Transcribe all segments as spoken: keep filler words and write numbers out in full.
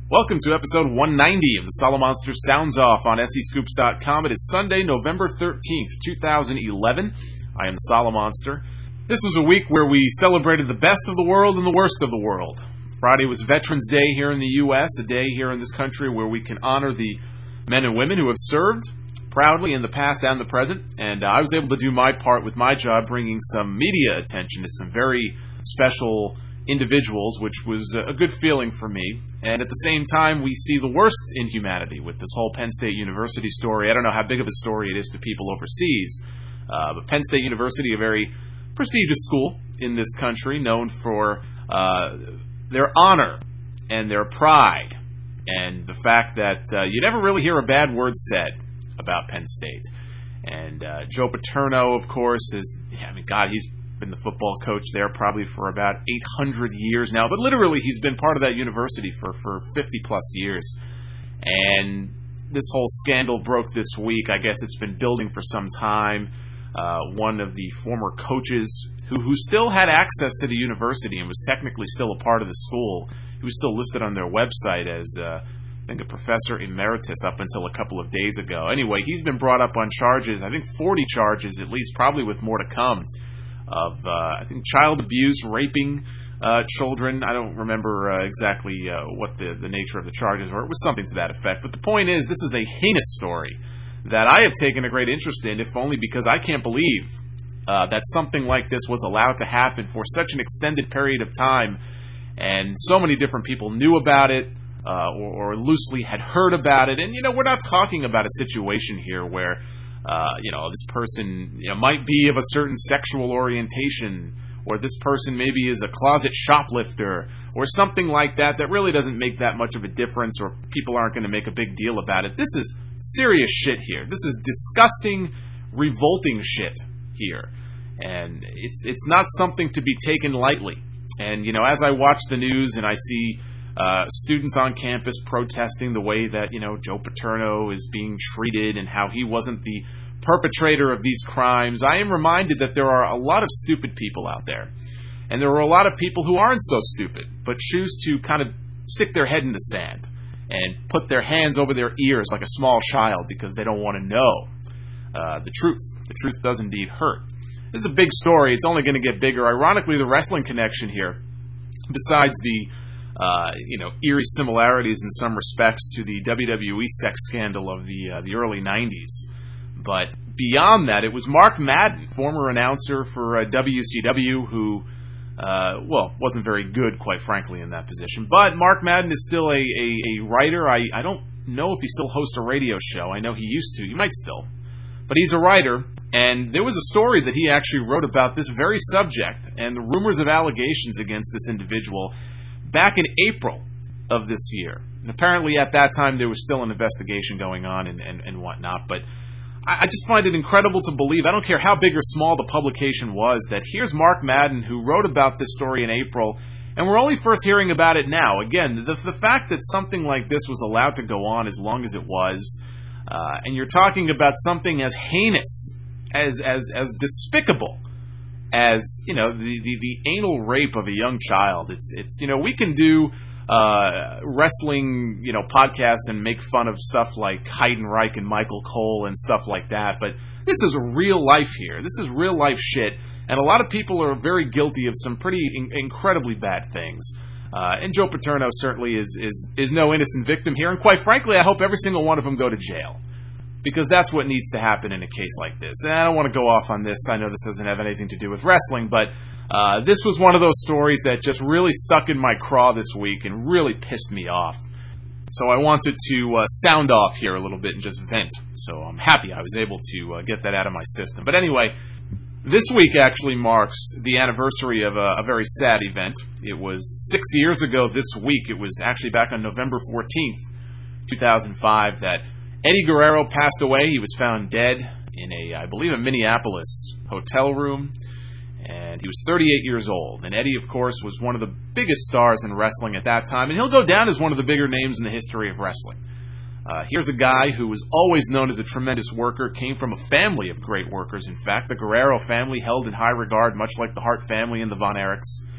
Welcome to episode one ninety of the Solomonster Sounds Off on S E Scoops dot com. It is Sunday, November thirteenth, twenty eleven. I am Solomonster. This was a week where we celebrated the best of the world and the worst of the world. Friday was Veterans Day here in the U S, a day here in this country where we can honor the men and women who have served proudly in the past and the present. And uh, I was able to do my part with my job, bringing some media attention to some very special individuals, which was a good feeling for me. And at the same time, we see the worst in humanity with this whole Penn State University story. I don't know how big of a story it is to people overseas, uh, but Penn State University, a very prestigious school in this country, known for uh, their honor and their pride, and the fact that uh, you never really hear a bad word said about Penn State. And uh, Joe Paterno, of course, is, I mean, God, he's been the football coach there probably for about eight hundred years now, but literally he's been part of that university for, for fifty plus years. And this whole scandal broke this week. I guess it's been building for some time. Uh, one of the former coaches who, who still had access to the university and was technically still a part of the school, he was still listed on their website as uh, I think a professor emeritus up until a couple of days ago. Anyway, he's been brought up on charges, I think forty charges at least, probably with more to come, of, uh, I think, child abuse, raping uh, children. I don't remember uh, exactly uh, what the, the nature of the charges were. It was something to that effect. But the point is, this is a heinous story that I have taken a great interest in, if only because I can't believe uh, that something like this was allowed to happen for such an extended period of time, and so many different people knew about it, uh, or, or loosely had heard about it. And, you know, we're not talking about a situation here where Uh, you know, this person you know, might be of a certain sexual orientation, or this person maybe is a closet shoplifter, or something like that, that really doesn't make that much of a difference, or people aren't going to make a big deal about it. This is serious shit here. This is disgusting, revolting shit here. And it's it's not something to be taken lightly. And, you know, as I watch the news and I see Uh, students on campus protesting the way that, you know, Joe Paterno is being treated and how he wasn't the perpetrator of these crimes, I am reminded that there are a lot of stupid people out there. And there are a lot of people who aren't so stupid, but choose to kind of stick their head in the sand and put their hands over their ears like a small child because they don't want to know uh, the truth. The truth does indeed hurt. This is a big story. It's only going to get bigger. Ironically, the wrestling connection here, besides the Uh, you know, eerie similarities in some respects to the W W E sex scandal of the uh, the early nineties. But beyond that, it was Mark Madden, former announcer for uh, W C W, who, uh, well, wasn't very good, quite frankly, in that position. But Mark Madden is still a, a, a writer. I, I don't know if he still hosts a radio show. I know he used to. He might still. But he's a writer, and there was a story that he actually wrote about this very subject and the rumors of allegations against this individual back in April of this year. And apparently at that time there was still an investigation going on and, and, and whatnot. But I, I just find it incredible to believe, I don't care how big or small the publication was, that here's Mark Madden who wrote about this story in April, and we're only first hearing about it now. Again, the, the fact that something like this was allowed to go on as long as it was, uh, and you're talking about something as heinous, as as as despicable as, you know, the, the, the anal rape of a young child. It's, it's you know, we can do uh, wrestling, you know, podcasts and make fun of stuff like Heidenreich and Michael Cole and stuff like that, but this is real life here. This is real life shit, and a lot of people are very guilty of some pretty in- incredibly bad things. Uh, and Joe Paterno certainly is, is, is no innocent victim here, and quite frankly, I hope every single one of them go to jail, because that's what needs to happen in a case like this. And I don't want to go off on this. I know this doesn't have anything to do with wrestling, but uh, this was one of those stories that just really stuck in my craw this week and really pissed me off. So I wanted to uh, sound off here a little bit and just vent. So I'm happy I was able to uh, get that out of my system. But anyway, this week actually marks the anniversary of a, a very sad event. It was six years ago this week. It was actually back on November fourteenth, two thousand five, that Eddie Guerrero passed away. He was found dead in a, I believe, a Minneapolis hotel room, and he was thirty-eight years old. And Eddie, of course, was one of the biggest stars in wrestling at that time, and he'll go down as one of the bigger names in the history of wrestling. Uh, here's a guy who was always known as a tremendous worker, came from a family of great workers. In fact, the Guerrero family held in high regard, much like the Hart family and the Von Erichs.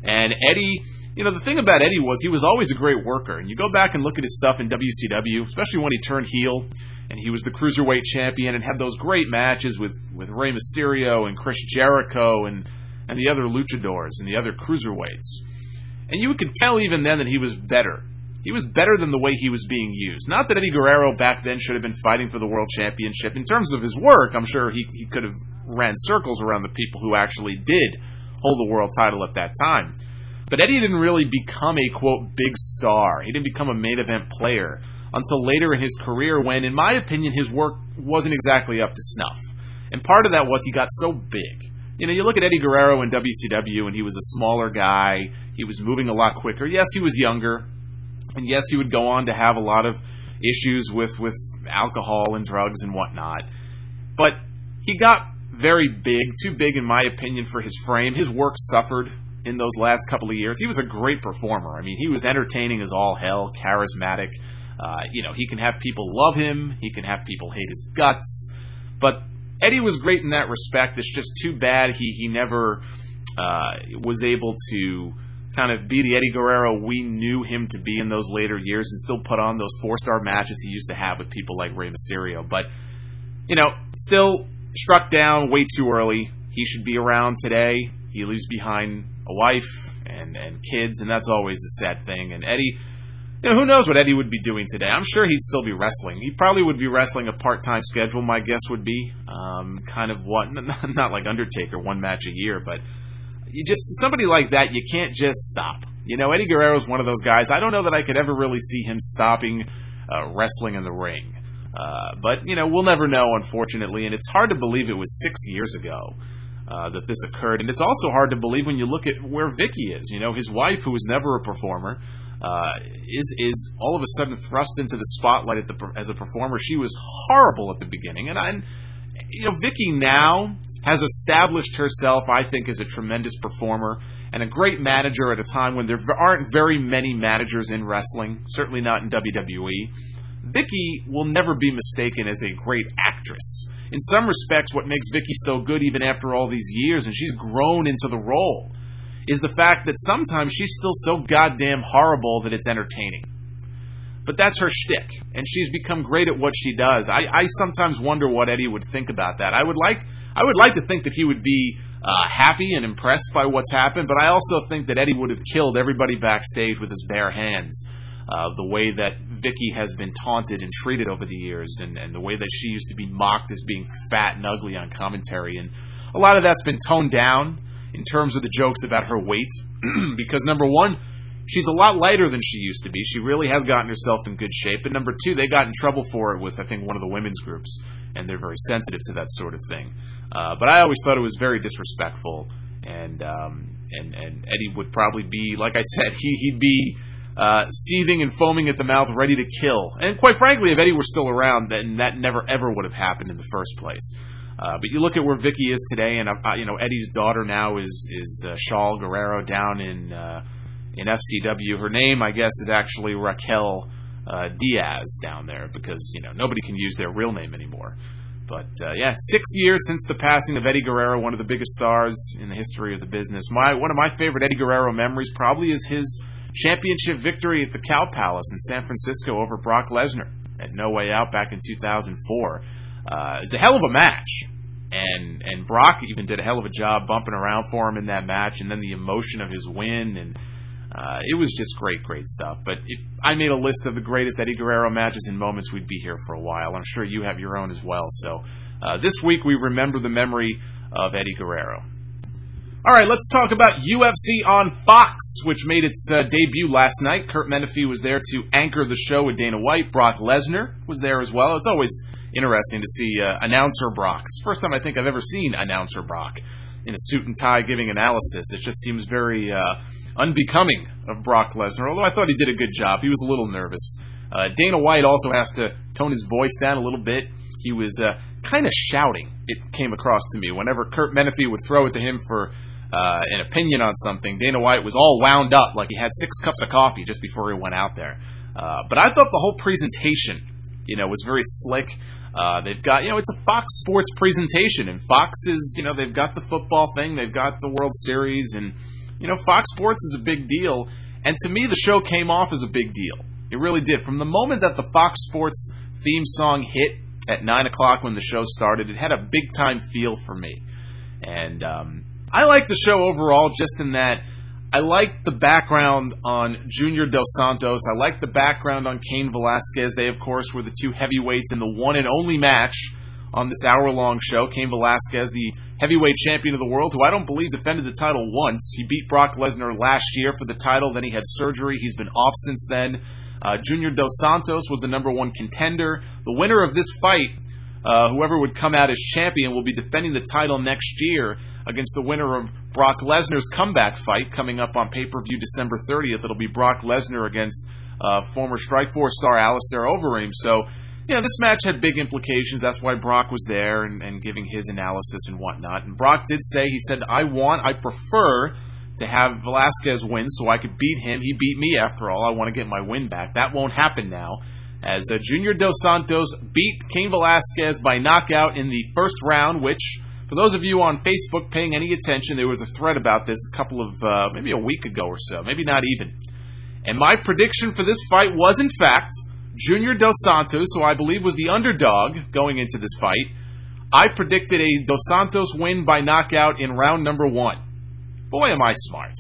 And Eddie, you know, the thing about Eddie was he was always a great worker. And you go back and look at his stuff in W C W, especially when he turned heel, and he was the Cruiserweight champion and had those great matches with, with Rey Mysterio and Chris Jericho and, and the other luchadors and the other cruiserweights. And you could tell even then that he was better. He was better than the way he was being used. Not that Eddie Guerrero back then should have been fighting for the World Championship. In terms of his work, I'm sure he, he could have ran circles around the people who actually did hold the world title at that time. But Eddie didn't really become a, quote, big star. He didn't become a main event player until later in his career when, in my opinion, his work wasn't exactly up to snuff. And part of that was he got so big. You know, you look at Eddie Guerrero in W C W, and he was a smaller guy. He was moving a lot quicker. Yes, he was younger. And yes, he would go on to have a lot of issues with, with alcohol and drugs and whatnot. But he got very big, too big in my opinion for his frame. His work suffered in those last couple of years. He was a great performer. I mean, he was entertaining as all hell, charismatic. Uh, you know, he can have people love him. He can have people hate his guts. But Eddie was great in that respect. It's just too bad he, he never uh, was able to kind of be the Eddie Guerrero we knew him to be in those later years and still put on those four-star matches he used to have with people like Rey Mysterio. But, you know, still struck down way too early. He should be around today. He leaves behind a wife and, and kids, and that's always a sad thing. And Eddie, you know, who knows what Eddie would be doing today? I'm sure he'd still be wrestling. He probably would be wrestling a part-time schedule, my guess would be. Um, kind of what, not like Undertaker, one match a year, but you just, somebody like that, you can't just stop. You know, Eddie Guerrero's one of those guys. I don't know that I could ever really see him stopping uh, wrestling in the ring. Uh, but, you know, we'll never know, unfortunately. And it's hard to believe it was six years ago uh, that this occurred. And it's also hard to believe when you look at where Vicky is. You know, his wife, who was never a performer, uh, is is all of a sudden thrust into the spotlight at the, as a performer. She was horrible at the beginning. And, I, and you know, Vicky now has established herself, I think, as a tremendous performer and a great manager at a time when there aren't very many managers in wrestling, certainly not in W W E. Vicky will never be mistaken as a great actress. In some respects, what makes Vicky so good even after all these years, and she's grown into the role, is the fact that sometimes she's still so goddamn horrible that it's entertaining. But that's her shtick, and she's become great at what she does. I, I sometimes wonder what Eddie would think about that. I would like I would like to think that he would be uh, happy and impressed by what's happened, but I also think that Eddie would have killed everybody backstage with his bare hands. Uh, the way that Vicky has been taunted and treated over the years, and, and the way that she used to be mocked as being fat and ugly on commentary. And a lot of that's been toned down in terms of the jokes about her weight, because number one, she's a lot lighter than she used to be. She really has gotten herself in good shape. And number two, they got in trouble for it with, I think, one of the women's groups, and they're very sensitive to that sort of thing. Uh, but I always thought it was very disrespectful, and um, and and Eddie would probably be, like I said, he, he'd be uh, seething and foaming at the mouth, ready to kill. And quite frankly, if Eddie were still around, then that never ever would have happened in the first place. Uh, but you look at where Vicky is today, and uh, you know Eddie's daughter now is is uh, Shaul Guerrero down in uh, in F C W. Her name, I guess, is actually Raquel uh, Diaz down there, because you know nobody can use their real name anymore. But, uh, yeah, six years since the passing of Eddie Guerrero, one of the biggest stars in the history of the business. My One of my favorite Eddie Guerrero memories probably is his championship victory at the Cow Palace in San Francisco over Brock Lesnar at No Way Out back in two thousand four. Uh, it was a hell of a match, and and Brock even did a hell of a job bumping around for him in that match, and then the emotion of his win, and Uh, it was just great, great stuff. But if I made a list of the greatest Eddie Guerrero matches and moments, we'd be here for a while. I'm sure you have your own as well. So uh, this week we remember the memory of Eddie Guerrero. All right, let's talk about U F C on Fox, which made its uh, debut last night. Kurt Menefee was there to anchor the show with Dana White. Brock Lesnar was there as well. It's always interesting to see uh, announcer Brock. It's the first time I think I've ever seen announcer Brock in a suit and tie giving analysis. It just seems very Uh, unbecoming of Brock Lesnar, although I thought he did a good job. He was a little nervous. Uh, Dana White also has to tone his voice down a little bit. He was uh, kind of shouting, it came across to me. Whenever Kurt Menefee would throw it to him for uh, an opinion on something, Dana White was all wound up like he had six cups of coffee just before he went out there. Uh, but I thought the whole presentation, you know, was very slick. Uh, they've got, you know, it's a Fox Sports presentation, and Fox is, you know, they've got the football thing, they've got the World Series, and you know, Fox Sports is a big deal, and to me the show came off as a big deal. It really did. From the moment that the Fox Sports theme song hit at nine o'clock when the show started, it had a big-time feel for me. And um, I like the show overall just in that I like the background on Junior Dos Santos. I like the background on Cain Velasquez. They, of course, were the two heavyweights in the one and only match on this hour-long show. Cain Velasquez, the heavyweight champion of the world, who I don't believe defended the title once. He beat Brock Lesnar last year for the title. Then he had surgery. He's been off since then. Uh, Junior Dos Santos was the number one contender. The winner of this fight, uh, whoever would come out as champion, will be defending the title next year against the winner of Brock Lesnar's comeback fight coming up on pay-per-view December thirtieth. It'll be Brock Lesnar against uh, former Strikeforce star Alistair Overeem. So, you know, this match had big implications. That's why Brock was there and, and giving his analysis and whatnot. And Brock did say, he said, I want, I prefer to have Velasquez win so I could beat him. He beat me after all. I want to get my win back. That won't happen now, as uh, Junior Dos Santos beat Cain Velasquez by knockout in the first round, which, for those of you on Facebook paying any attention, there was a thread about this a couple of, uh, maybe a week ago or so, maybe not even. And my prediction for this fight was, in fact, Junior Dos Santos, who I believe was the underdog going into this fight. I predicted a Dos Santos win by knockout in round number one. Boy, am I smart.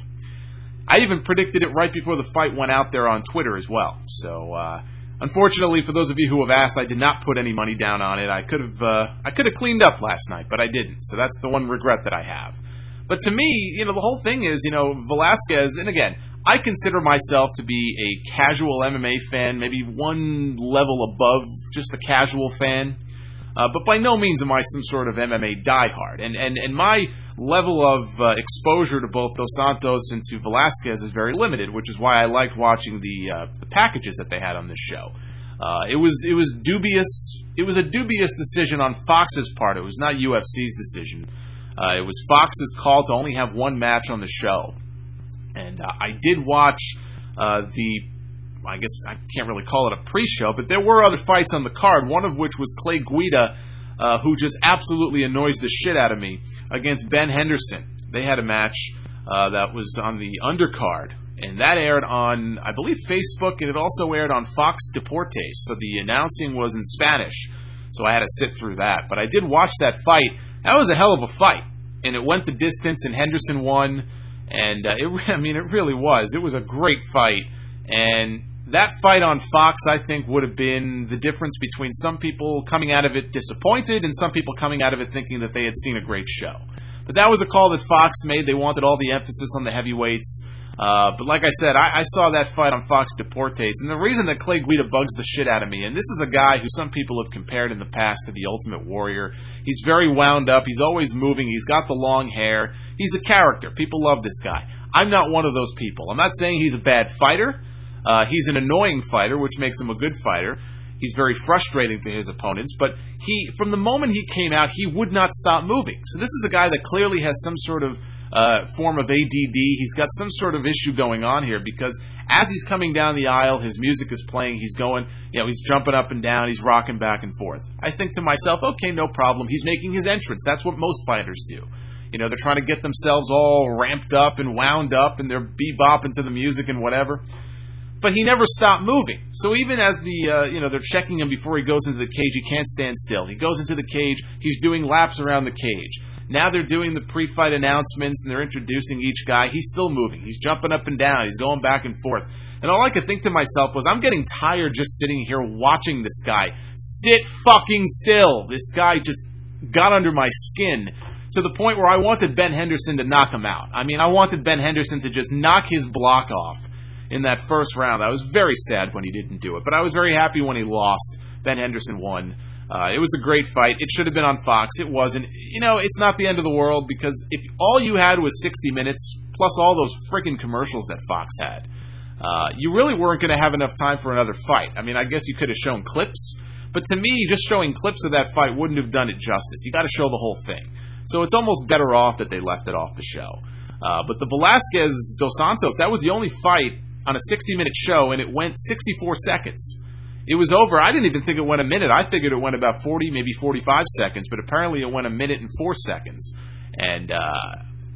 I even predicted it right before the fight went out there on Twitter as well. So, uh, unfortunately, for those of you who have asked, I did not put any money down on it. I could have uh, I could have cleaned up last night, but I didn't. So that's the one regret that I have. But to me, you know, the whole thing is, you know, Velasquez, and again, I consider myself to be a casual M M A fan, maybe one level above just a casual fan. Uh, but by no means am I some sort of M M A diehard. And, and, and my level of uh, exposure to both Dos Santos and to Velasquez is very limited, which is why I liked watching the uh, the packages that they had on this show. Uh, it was it was dubious. It was a dubious decision on Fox's part. It was not U F C's decision. Uh, it was Fox's call to only have one match on the show. And uh, I did watch uh, the... I guess I can't really call it a pre-show, but there were other fights on the card, one of which was Clay Guida, uh, who just absolutely annoys the shit out of me, against Ben Henderson. They had a match uh, that was on the undercard, and that aired on, I believe, Facebook, and it also aired on Fox Deportes, so the announcing was in Spanish, so I had to sit through that. But I did watch that fight. That was a hell of a fight, and it went the distance, and Henderson won, and uh, it, I mean, it really was. It was a great fight, and that fight on Fox, I think, would have been the difference between some people coming out of it disappointed and some people coming out of it thinking that they had seen a great show. But that was a call that Fox made. They wanted all the emphasis on the heavyweights. Uh, but like I said, I, I saw that fight on Fox Deportes, and the reason that Clay Guida bugs the shit out of me, and this is a guy who some people have compared in the past to the Ultimate Warrior. He's very wound up. He's always moving. He's got the long hair. He's a character. People love this guy. I'm not one of those people. I'm not saying he's a bad fighter. Uh, he's an annoying fighter, which makes him a good fighter. He's very frustrating to his opponents, but he, from the moment he came out, he would not stop moving. So this is a guy that clearly has some sort of uh, form of A D D. He's got some sort of issue going on here, because as he's coming down the aisle, his music is playing, he's going, you know, he's jumping up and down, he's rocking back and forth. I think to myself, okay, no problem. He's making his entrance. That's what most fighters do. You know, they're trying to get themselves all ramped up and wound up, and they're bebopping to the music and whatever. But he never stopped moving. So even as the, uh, you know, they're checking him before he goes into the cage, he can't stand still. He goes into the cage, he's doing laps around the cage. Now they're doing the pre-fight announcements, and they're introducing each guy. He's still moving. He's jumping up and down. He's going back and forth. And all I could think to myself was, I'm getting tired just sitting here watching this guy. Sit fucking still. This guy just got under my skin to the point where I wanted Ben Henderson to knock him out. I mean, I wanted Ben Henderson to just knock his block off in that first round. I was very sad when he didn't do it, but I was very happy when he lost. Ben Henderson won. Uh, it was a great fight. It should have been on Fox. It wasn't. You know, it's not the end of the world, because if all you had was sixty minutes, plus all those freaking commercials that Fox had, uh, you really weren't going to have enough time for another fight. I mean, I guess you could have shown clips, but to me, just showing clips of that fight wouldn't have done it justice. You got to show the whole thing. So it's almost better off that they left it off the show. Uh, but the Velasquez Dos Santos, that was the only fight on a sixty-minute show, and it went sixty-four seconds. It was over. I didn't even think it went a minute. I figured it went about forty, maybe forty-five seconds, but apparently it went a minute and four seconds. And uh,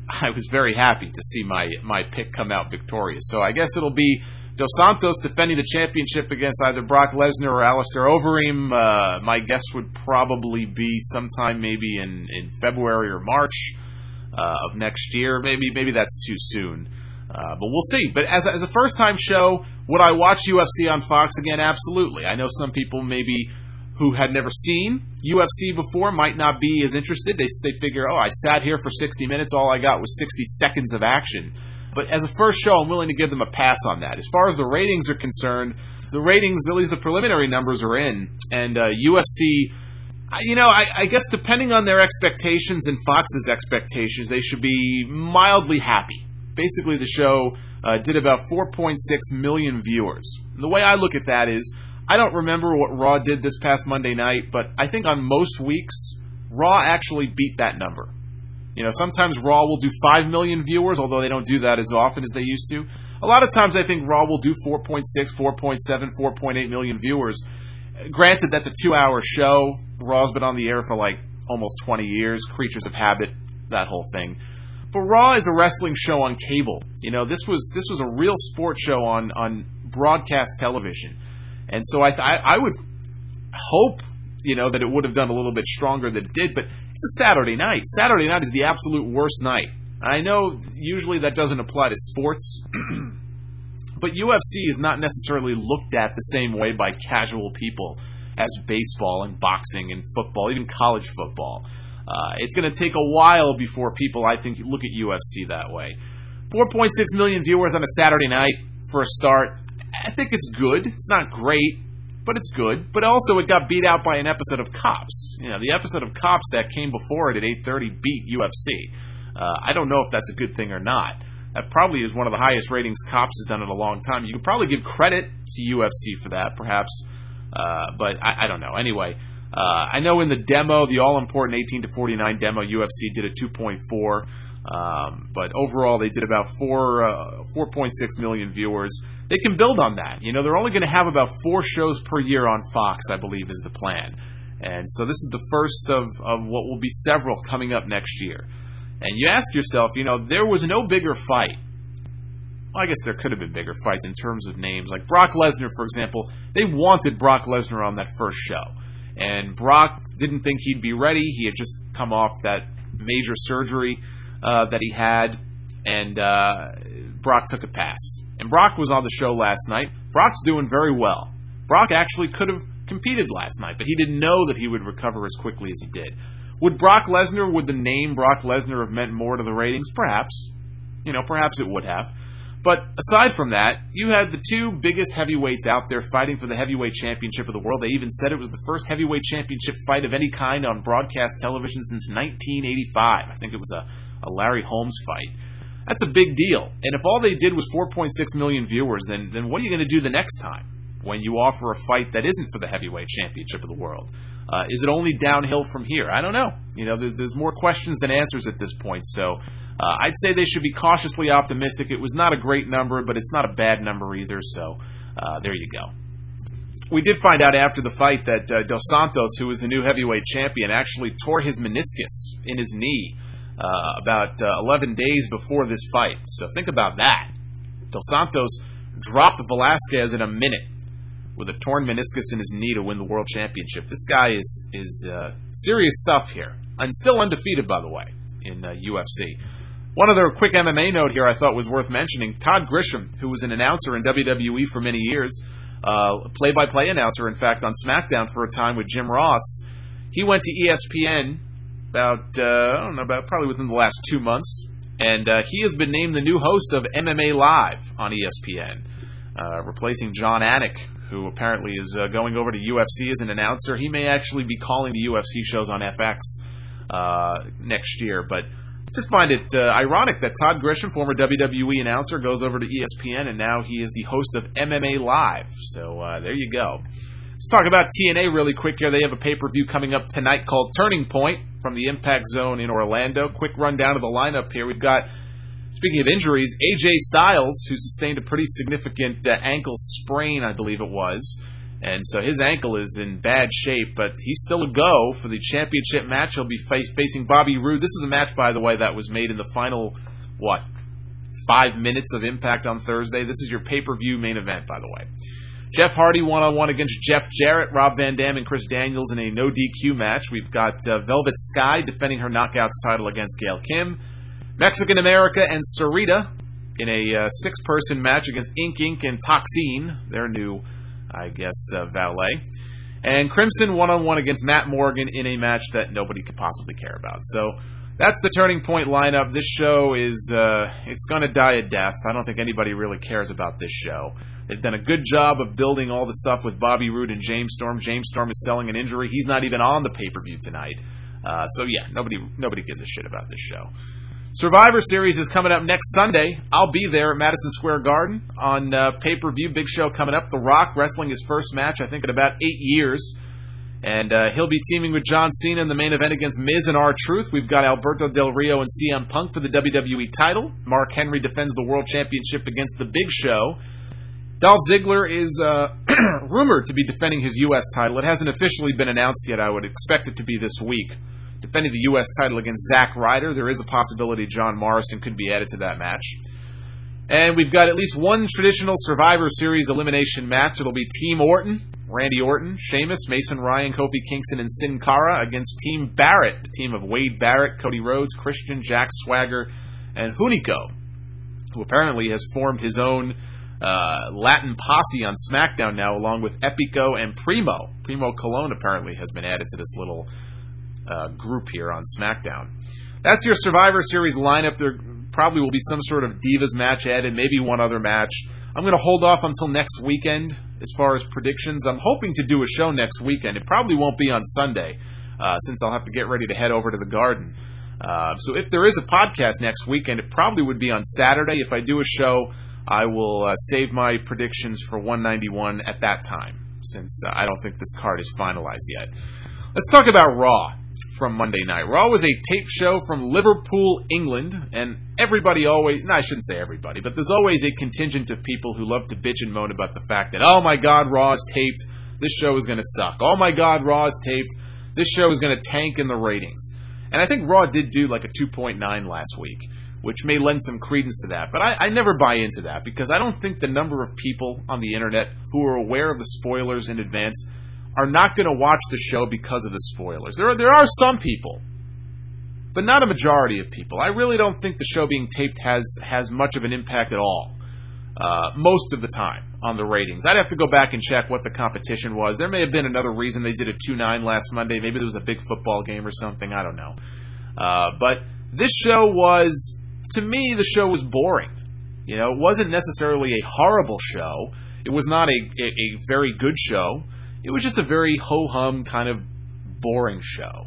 I was very happy to see my, my pick come out victorious. So I guess it'll be Dos Santos defending the championship against either Brock Lesnar or Alistair Overeem. Uh, my guess would probably be sometime maybe in, in February or March uh, of next year. Maybe maybe that's too soon. Uh, but we'll see. But as a, as a first-time show, would I watch U F C on Fox again? Absolutely. I know some people maybe who had never seen U F C before might not be as interested. They they figure, oh, I sat here for sixty minutes, all I got was sixty seconds of action. But as a first show, I'm willing to give them a pass on that. As far as the ratings are concerned, the ratings, at least the preliminary numbers, are in. And uh, U F C, you know, I, I guess depending on their expectations and Fox's expectations, they should be mildly happy. Basically, the show uh, did about four point six million viewers. And the way I look at that is, I don't remember what Raw did this past Monday night, but I think on most weeks, Raw actually beat that number. You know, sometimes Raw will do five million viewers, although they don't do that as often as they used to. A lot of times I think Raw will do four point six, four point seven, four point eight million viewers. Granted, that's a two-hour show. Raw's been on the air for like almost twenty years. Creatures of habit, that whole thing. But Raw is a wrestling show on cable. You know, this was this was a real sports show on, on broadcast television. And so I, th- I I would hope, you know, that it would have done a little bit stronger than it did, but it's a Saturday night. Saturday night is the absolute worst night. I know usually that doesn't apply to sports, but U F C is not necessarily looked at the same way by casual people as baseball and boxing and football, even college football. Uh, it's going to take a while before people, I think, look at U F C that way. four point six million viewers on a Saturday night for a start. I think it's good. It's not great, but it's good. But also, it got beat out by an episode of Cops. You know, the episode of Cops that came before it at eight thirty beat U F C. Uh, I don't know if that's a good thing or not. That probably is one of the highest ratings Cops has done in a long time. You could probably give credit to U F C for that, perhaps. Uh, but I, I don't know. Anyway, uh, I know in the demo, the all-important eighteen to forty-nine demo, U F C did a two point four. Um, but overall, they did about four, uh, four point six million viewers. They can build on that. You know, they're only going to have about four shows per year on Fox, I believe, is the plan. And so this is the first of, of what will be several coming up next year. And you ask yourself, you know, there was no bigger fight. Well, I guess there could have been bigger fights in terms of names. Like Brock Lesnar, for example, they wanted Brock Lesnar on that first show. And Brock didn't think he'd be ready. He had just come off that major surgery uh, that he had, and uh, Brock took a pass. And Brock was on the show last night. Brock's doing very well. Brock actually could have competed last night, but he didn't know that he would recover as quickly as he did. Would Brock Lesnar, would the name Brock Lesnar have meant more to the ratings? Perhaps. You know, perhaps it would have. But aside from that, you had the two biggest heavyweights out there fighting for the heavyweight championship of the world. They even said it was the first heavyweight championship fight of any kind on broadcast television since nineteen eighty-five. I think it was a, a Larry Holmes fight. That's a big deal. And if all they did was four point six million viewers, then, then what are you going to do the next time when you offer a fight that isn't for the heavyweight championship of the world? Uh, is it only downhill from here? I don't know. You know, there's, there's more questions than answers at this point. So uh, I'd say they should be cautiously optimistic. It was not a great number, but it's not a bad number either. So uh, there you go. We did find out after the fight that uh, Dos Santos, who was the new heavyweight champion, actually tore his meniscus in his knee uh, about uh, eleven days before this fight. So think about that. Dos Santos dropped Velasquez in a minute with a torn meniscus in his knee to win the world championship. This guy is is uh, serious stuff here. And still undefeated, by the way, in uh, U F C. One other quick M M A note here I thought was worth mentioning. Todd Grisham, who was an announcer in W W E for many years, uh, play-by-play announcer, in fact, on SmackDown for a time with Jim Ross, he went to E S P N about, uh, I don't know, about probably within the last two months, and uh, he has been named the new host of M M A Live on E S P N, uh, replacing John Anik, who apparently is uh, going over to U F C as an announcer. He may actually be calling the U F C shows on F X uh, next year. But I just find it uh, ironic that Todd Grisham, former W W E announcer, goes over to E S P N, and now he is the host of M M A Live. So uh, there you go. Let's talk about T N A really quick here. They have a pay-per-view coming up tonight called Turning Point from the Impact Zone in Orlando. Quick rundown of the lineup here. We've got, speaking of injuries, A J Styles, who sustained a pretty significant uh, ankle sprain, I believe it was, And so his ankle is in bad shape, but he's still a go for the championship match. He'll be face- facing Bobby Roode. This is a match, by the way, that was made in the final, what, five minutes of Impact on Thursday. This is your pay-per-view main event, by the way. Jeff Hardy one-on-one against Jeff Jarrett, Rob Van Dam, and Chris Daniels in a no D Q match. We've got uh, Velvet Sky defending her Knockouts title against Gail Kim. Mexican America and Sarita in a uh, six-person match against Ink Inc and Toxine, their new, I guess, uh, valet. And Crimson one-on-one against Matt Morgan in a match that nobody could possibly care about. So that's the Turning Point lineup. This show is, uh, it's going to die a death. I don't think anybody really cares about this show. They've done a good job of building all the stuff with Bobby Roode and James Storm. James Storm is selling an injury. He's not even on the pay-per-view tonight. Uh, so yeah, nobody nobody gives a shit about this show. Survivor Series is coming up next Sunday. I'll be there at Madison Square Garden on uh, pay-per-view. Big show coming up. The Rock wrestling his first match, I think, in about eight years. And uh, he'll be teaming with John Cena in the main event against Miz and R-Truth. We've got Alberto Del Rio and C M Punk for the W W E title. Mark Henry defends the World Championship against The Big Show. Dolph Ziggler is uh, rumored to be defending his U S title. It hasn't officially been announced yet. I would expect it to be this week. Defending the U S title against Zack Ryder. There is a possibility John Morrison could be added to that match. And we've got at least one traditional Survivor Series elimination match. It'll be Team Orton, Randy Orton, Sheamus, Mason Ryan, Kofi Kingston, and Sin Cara against Team Barrett, the team of Wade Barrett, Cody Rhodes, Christian, Jack Swagger, and Hunico, who apparently has formed his own uh, Latin posse on SmackDown now, along with Epico and Primo. Primo Colon apparently has been added to this little uh, group here on SmackDown. That's your Survivor Series lineup. There probably will be some sort of Divas match added, maybe one other match. I'm going to hold off until next weekend as far as predictions. I'm hoping to do a show next weekend. It probably won't be on Sunday, uh, since I'll have to get ready to head over to the Garden. Uh, so if there is a podcast next weekend, it probably would be on Saturday. If I do a show, I will uh, save my predictions for one ninety-one at that time, since uh, I don't think this card is finalized yet. Let's talk about Raw from Monday night. Raw was a tape show from Liverpool, England, and everybody always, no, I shouldn't say everybody, but there's always a contingent of people who love to bitch and moan about the fact that, oh my god, Raw is taped, this show is going to suck. Oh my god, Raw is taped, this show is going to tank in the ratings. And I think Raw did do like a two point nine last week, which may lend some credence to that. But I, I never buy into that, because I don't think the number of people on the internet who are aware of the spoilers in advance are not going to watch the show because of the spoilers. There are, there are some people, but not a majority of people. I really don't think the show being taped has, has much of an impact at all, uh, most of the time, on the ratings. I'd have to go back and check what the competition was. There may have been another reason they did a two nine last Monday. Maybe there was a big football game or something. I don't know. Uh, but this show was, to me, the show was boring. You know, it wasn't necessarily a horrible show. It was not a, a, a very good show. It was just a very ho-hum kind of boring show.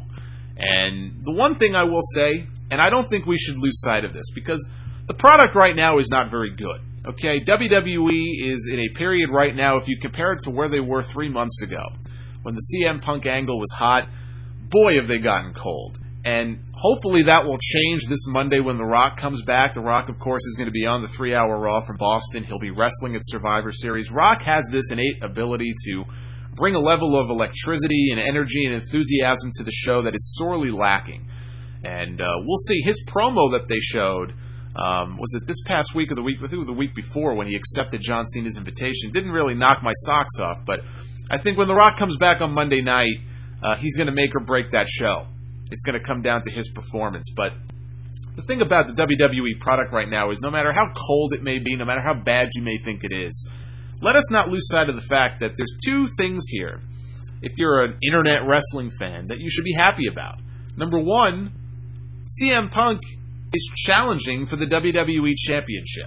And the one thing I will say, and I don't think we should lose sight of this, because the product right now is not very good. Okay, W W E is in a period right now, if you compare it to where they were three months ago, when the C M Punk angle was hot, boy have they gotten cold. And hopefully that will change this Monday when The Rock comes back. The Rock, of course, is going to be on the three-hour Raw from Boston. He'll be wrestling at Survivor Series. Rock has this innate ability to bring a level of electricity and energy and enthusiasm to the show that is sorely lacking. And uh, we'll see. His promo that they showed, um, was it this past week or the week, I think it was the week before when he accepted John Cena's invitation, didn't really knock my socks off. But I think when The Rock comes back on Monday night, uh, he's going to make or break that show. It's going to come down to his performance. But the thing about the W W E product right now is no matter how cold it may be, no matter how bad you may think it is, let us not lose sight of the fact that there's two things here, if you're an internet wrestling fan, that you should be happy about. Number one, C M Punk is challenging for the W W E Championship.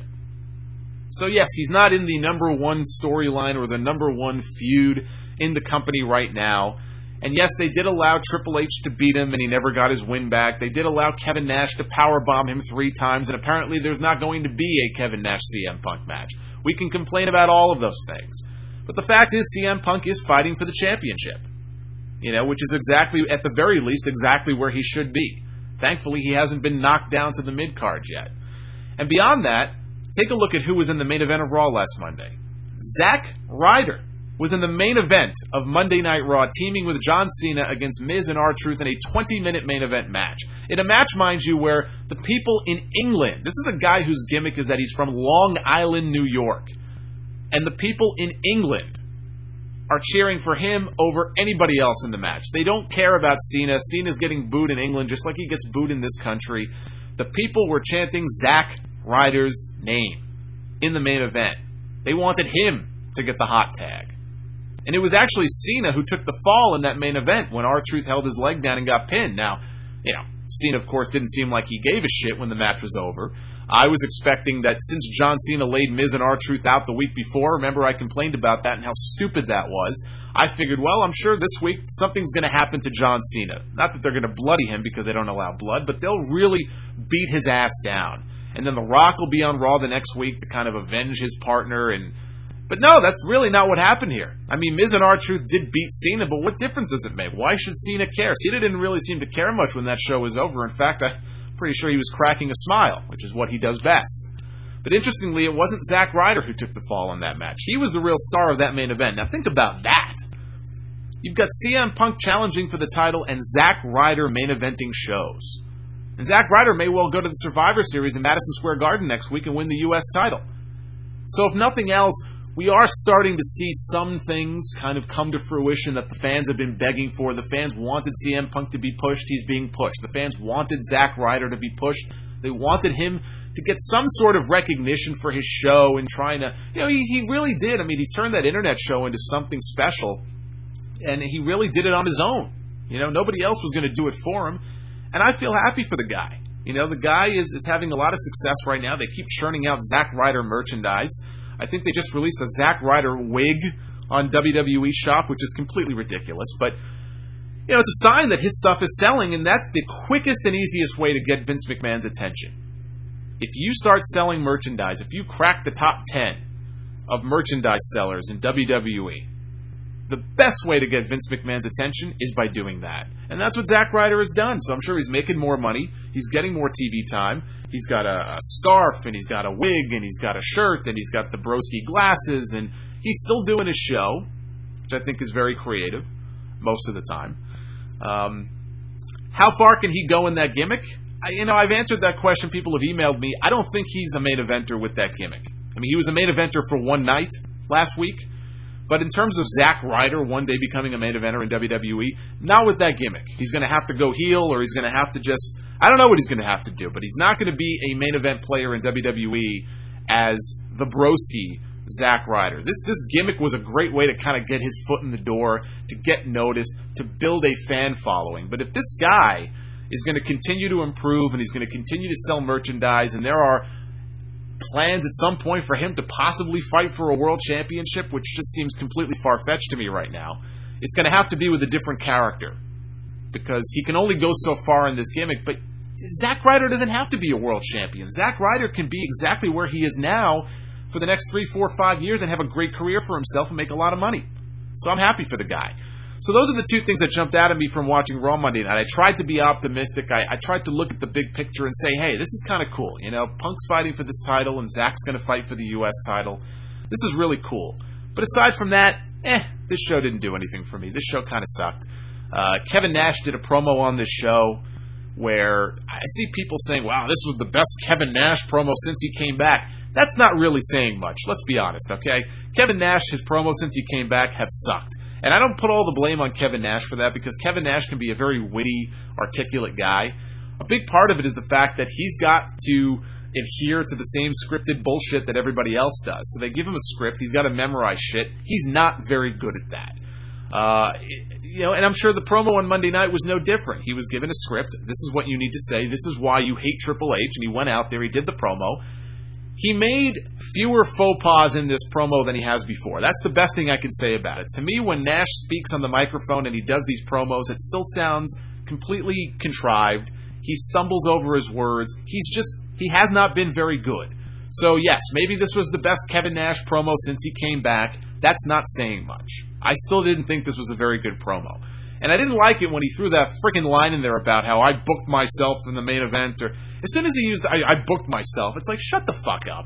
So yes, he's not in the number one storyline or the number one feud in the company right now. And yes, they did allow Triple H to beat him and he never got his win back. They did allow Kevin Nash to powerbomb him three times, and apparently there's not going to be a Kevin Nash-C M Punk match. We can complain about all of those things. But the fact is, C M Punk is fighting for the championship. You know, which is exactly, at the very least, exactly where he should be. Thankfully, he hasn't been knocked down to the mid-card yet. And beyond that, take a look at who was in the main event of Raw last Monday. Zack Ryder was in the main event of Monday Night Raw, teaming with John Cena against Miz and R-Truth in a twenty-minute main event match. In a match, mind you, where the people in England, this is a guy whose gimmick is that he's from Long Island, New York, and the people in England are cheering for him over anybody else in the match. They don't care about Cena. Cena's getting booed in England just like he gets booed in this country. The people were chanting Zack Ryder's name in the main event. They wanted him to get the hot tag. And it was actually Cena who took the fall in that main event when R-Truth held his leg down and got pinned. Now, you know, Cena, of course, didn't seem like he gave a shit when the match was over. I was expecting that since John Cena laid Miz and R-Truth out the week before, remember I complained about that and how stupid that was, I figured, well, I'm sure this week something's going to happen to John Cena. Not that they're going to bloody him because they don't allow blood, but they'll really beat his ass down. And then The Rock will be on Raw the next week to kind of avenge his partner. And But no, that's really not what happened here. I mean, Miz and R-Truth did beat Cena, but what difference does it make? Why should Cena care? Cena didn't really seem to care much when that show was over. In fact, I'm pretty sure he was cracking a smile, which is what he does best. But interestingly, it wasn't Zack Ryder who took the fall in that match. He was the real star of that main event. Now think about that. You've got C M Punk challenging for the title and Zack Ryder main eventing shows. And Zack Ryder may well go to the Survivor Series in Madison Square Garden next week and win the U S title. So if nothing else, we are starting to see some things kind of come to fruition that the fans have been begging for. The fans wanted C M Punk to be pushed. He's being pushed. The fans wanted Zack Ryder to be pushed. They wanted him to get some sort of recognition for his show and trying to, you know, he, he really did. I mean, he's turned that internet show into something special, and he really did it on his own. You know, nobody else was going to do it for him, and I feel happy for the guy. You know, the guy is, is having a lot of success right now. They keep churning out Zack Ryder merchandise. I think they just released a Zack Ryder wig on W W E Shop, which is completely ridiculous, but you know, it's a sign that his stuff is selling, and that's the quickest and easiest way to get Vince McMahon's attention. If you start selling merchandise, if you crack the top ten of merchandise sellers in W W E, the best way to get Vince McMahon's attention is by doing that. And that's what Zack Ryder has done. So I'm sure he's making more money. He's getting more T V time. He's got a, a scarf, and he's got a wig, and he's got a shirt, and he's got the broski glasses, and he's still doing his show, which I think is very creative most of the time. Um, how far can he go in that gimmick? I, you know, I've answered that question. People have emailed me. I don't think he's a main eventer with that gimmick. I mean, he was a main eventer for one night last week, but in terms of Zack Ryder one day becoming a main eventer in W W E, not with that gimmick. He's going to have to go heel, or he's going to have to just, I don't know what he's going to have to do, but he's not going to be a main event player in W W E as the broski Zack Ryder. This this gimmick was a great way to kind of get his foot in the door, to get noticed, to build a fan following. But if this guy is going to continue to improve and he's going to continue to sell merchandise, and there are plans at some point for him to possibly fight for a world championship, which just seems completely far-fetched to me right now, it's going to have to be with a different character, because he can only go so far in this gimmick. But Zack Ryder doesn't have to be a world champion. Zack Ryder can be exactly where he is now for the next three, four, five years and have a great career for himself and make a lot of money. So I'm happy for the guy. So those are the two things that jumped out at me from watching Raw Monday night. I tried to be optimistic. I, I tried to look at the big picture and say, hey, this is kind of cool. You know, Punk's fighting for this title and Zack's going to fight for the U S title. This is really cool. But aside from that, eh, this show didn't do anything for me. This show kind of sucked. Uh, Kevin Nash did a promo on this show where I see people saying, wow, this was the best Kevin Nash promo since he came back. That's not really saying much. Let's be honest, okay? Kevin Nash, his promos since he came back have sucked. And I don't put all the blame on Kevin Nash for that, because Kevin Nash can be a very witty, articulate guy. A big part of it is the fact that he's got to adhere to the same scripted bullshit that everybody else does. So they give him a script. He's got to memorize shit. He's not very good at that. Uh, you know, and I'm sure the promo on Monday night was no different. He was given a script. This is what you need to say. This is why you hate Triple H. And he went out there. He did the promo. He made fewer faux pas in this promo than he has before. That's the best thing I can say about it. To me, when Nash speaks on the microphone and he does these promos, it still sounds completely contrived. He stumbles over his words. He's just, he has not been very good. So yes, maybe this was the best Kevin Nash promo since he came back. That's not saying much. I still didn't think this was a very good promo. And I didn't like it when he threw that freaking line in there about how I booked myself in the main event. Or as soon as he used, I, I booked myself, it's like, shut the fuck up.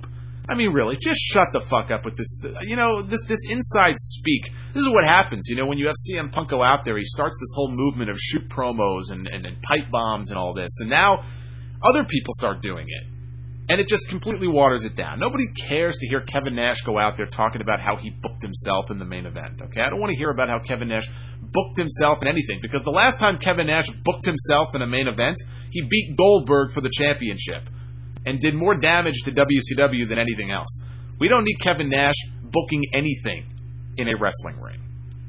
I mean, really, just shut the fuck up with this, you know, this this inside speak. This is what happens, you know, when you have C M Punk go out there, he starts this whole movement of shoot promos and, and, and pipe bombs and all this, and now other people start doing it. And it just completely waters it down. Nobody cares to hear Kevin Nash go out there talking about how he booked himself in the main event, okay? I don't want to hear about how Kevin Nash booked himself in anything, because the last time Kevin Nash booked himself in a main event, he beat Goldberg for the championship and did more damage to W C W than anything else. We don't need Kevin Nash booking anything in a wrestling ring.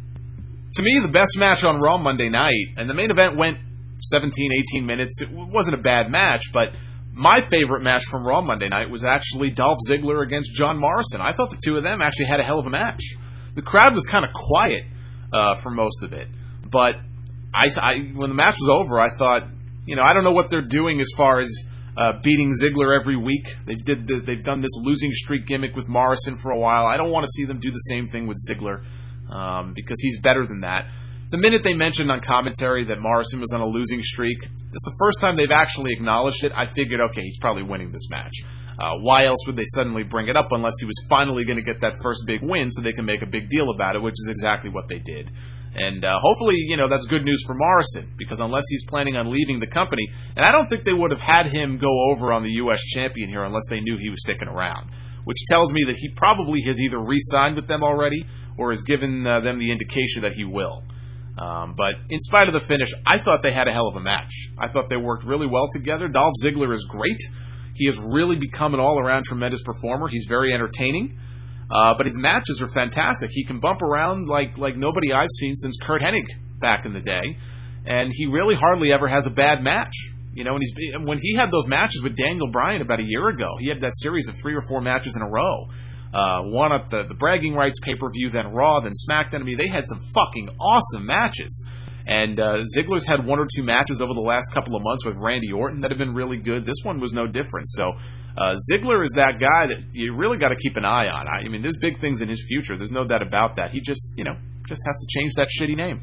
To me, the best match on Raw Monday night, and the main event went seventeen, eighteen minutes. It wasn't a bad match, but my favorite match from Raw Monday night was actually Dolph Ziggler against John Morrison. I thought the two of them actually had a hell of a match. The crowd was kind of quiet uh, for most of it, but I, I, when the match was over, I thought, you know, I don't know what they're doing as far as uh, beating Ziggler every week. They did, the, they've done this losing streak gimmick with Morrison for a while. I don't want to see them do the same thing with Ziggler um, because he's better than that. The minute they mentioned on commentary that Morrison was on a losing streak, it's the first time they've actually acknowledged it. I figured, okay, he's probably winning this match. Uh, why else would they suddenly bring it up unless he was finally going to get that first big win so they can make a big deal about it, which is exactly what they did. And uh, hopefully, you know, that's good news for Morrison, because unless he's planning on leaving the company, and I don't think they would have had him go over on the U S champion here unless they knew he was sticking around, which tells me that he probably has either re-signed with them already or has given uh, them the indication that he will. Um, but in spite of the finish, I thought they had a hell of a match. I thought they worked really well together. Dolph Ziggler is great. He has really become an all-around tremendous performer. He's very entertaining. Uh, but his matches are fantastic. He can bump around like like nobody I've seen since Kurt Hennig back in the day. And he really hardly ever has a bad match. You know, and he's when he had those matches with Daniel Bryan about a year ago, he had that series of three or four matches in a row. Uh, one at the, the Bragging Rights pay-per-view, then Raw, then SmackDown. I mean, they had some fucking awesome matches. And uh, Ziggler's had one or two matches over the last couple of months with Randy Orton that have been really good. This one was no different. So uh, Ziggler is that guy that you really got to keep an eye on. I, I mean, there's big things in his future. There's no doubt about that. He just, you know, just has to change that shitty name.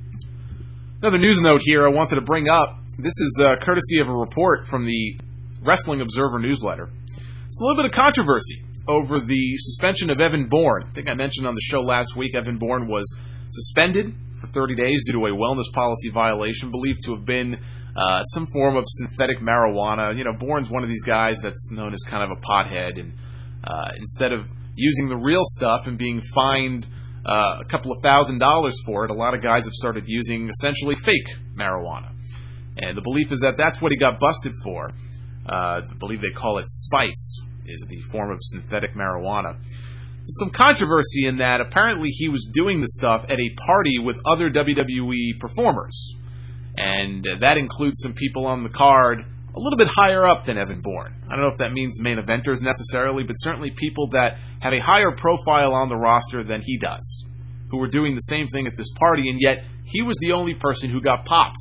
Another news note here I wanted to bring up. This is uh, courtesy of a report from the Wrestling Observer newsletter. It's a little bit of controversy over the suspension of Evan Bourne. I think I mentioned on the show last week, Evan Bourne was suspended for thirty days due to a wellness policy violation believed to have been uh, some form of synthetic marijuana. You know, Bourne's one of these guys that's known as kind of a pothead, and uh, instead of using the real stuff and being fined uh, a couple of thousand dollars for it, a lot of guys have started using essentially fake marijuana. And the belief is that that's what he got busted for. Uh, I believe they call it spice, is the form of synthetic marijuana. There's some controversy in that apparently he was doing the stuff at a party with other W W E performers. And uh, that includes some people on the card a little bit higher up than Evan Bourne. I don't know if that means main eventers necessarily, but certainly people that have a higher profile on the roster than he does, who were doing the same thing at this party, and yet he was the only person who got popped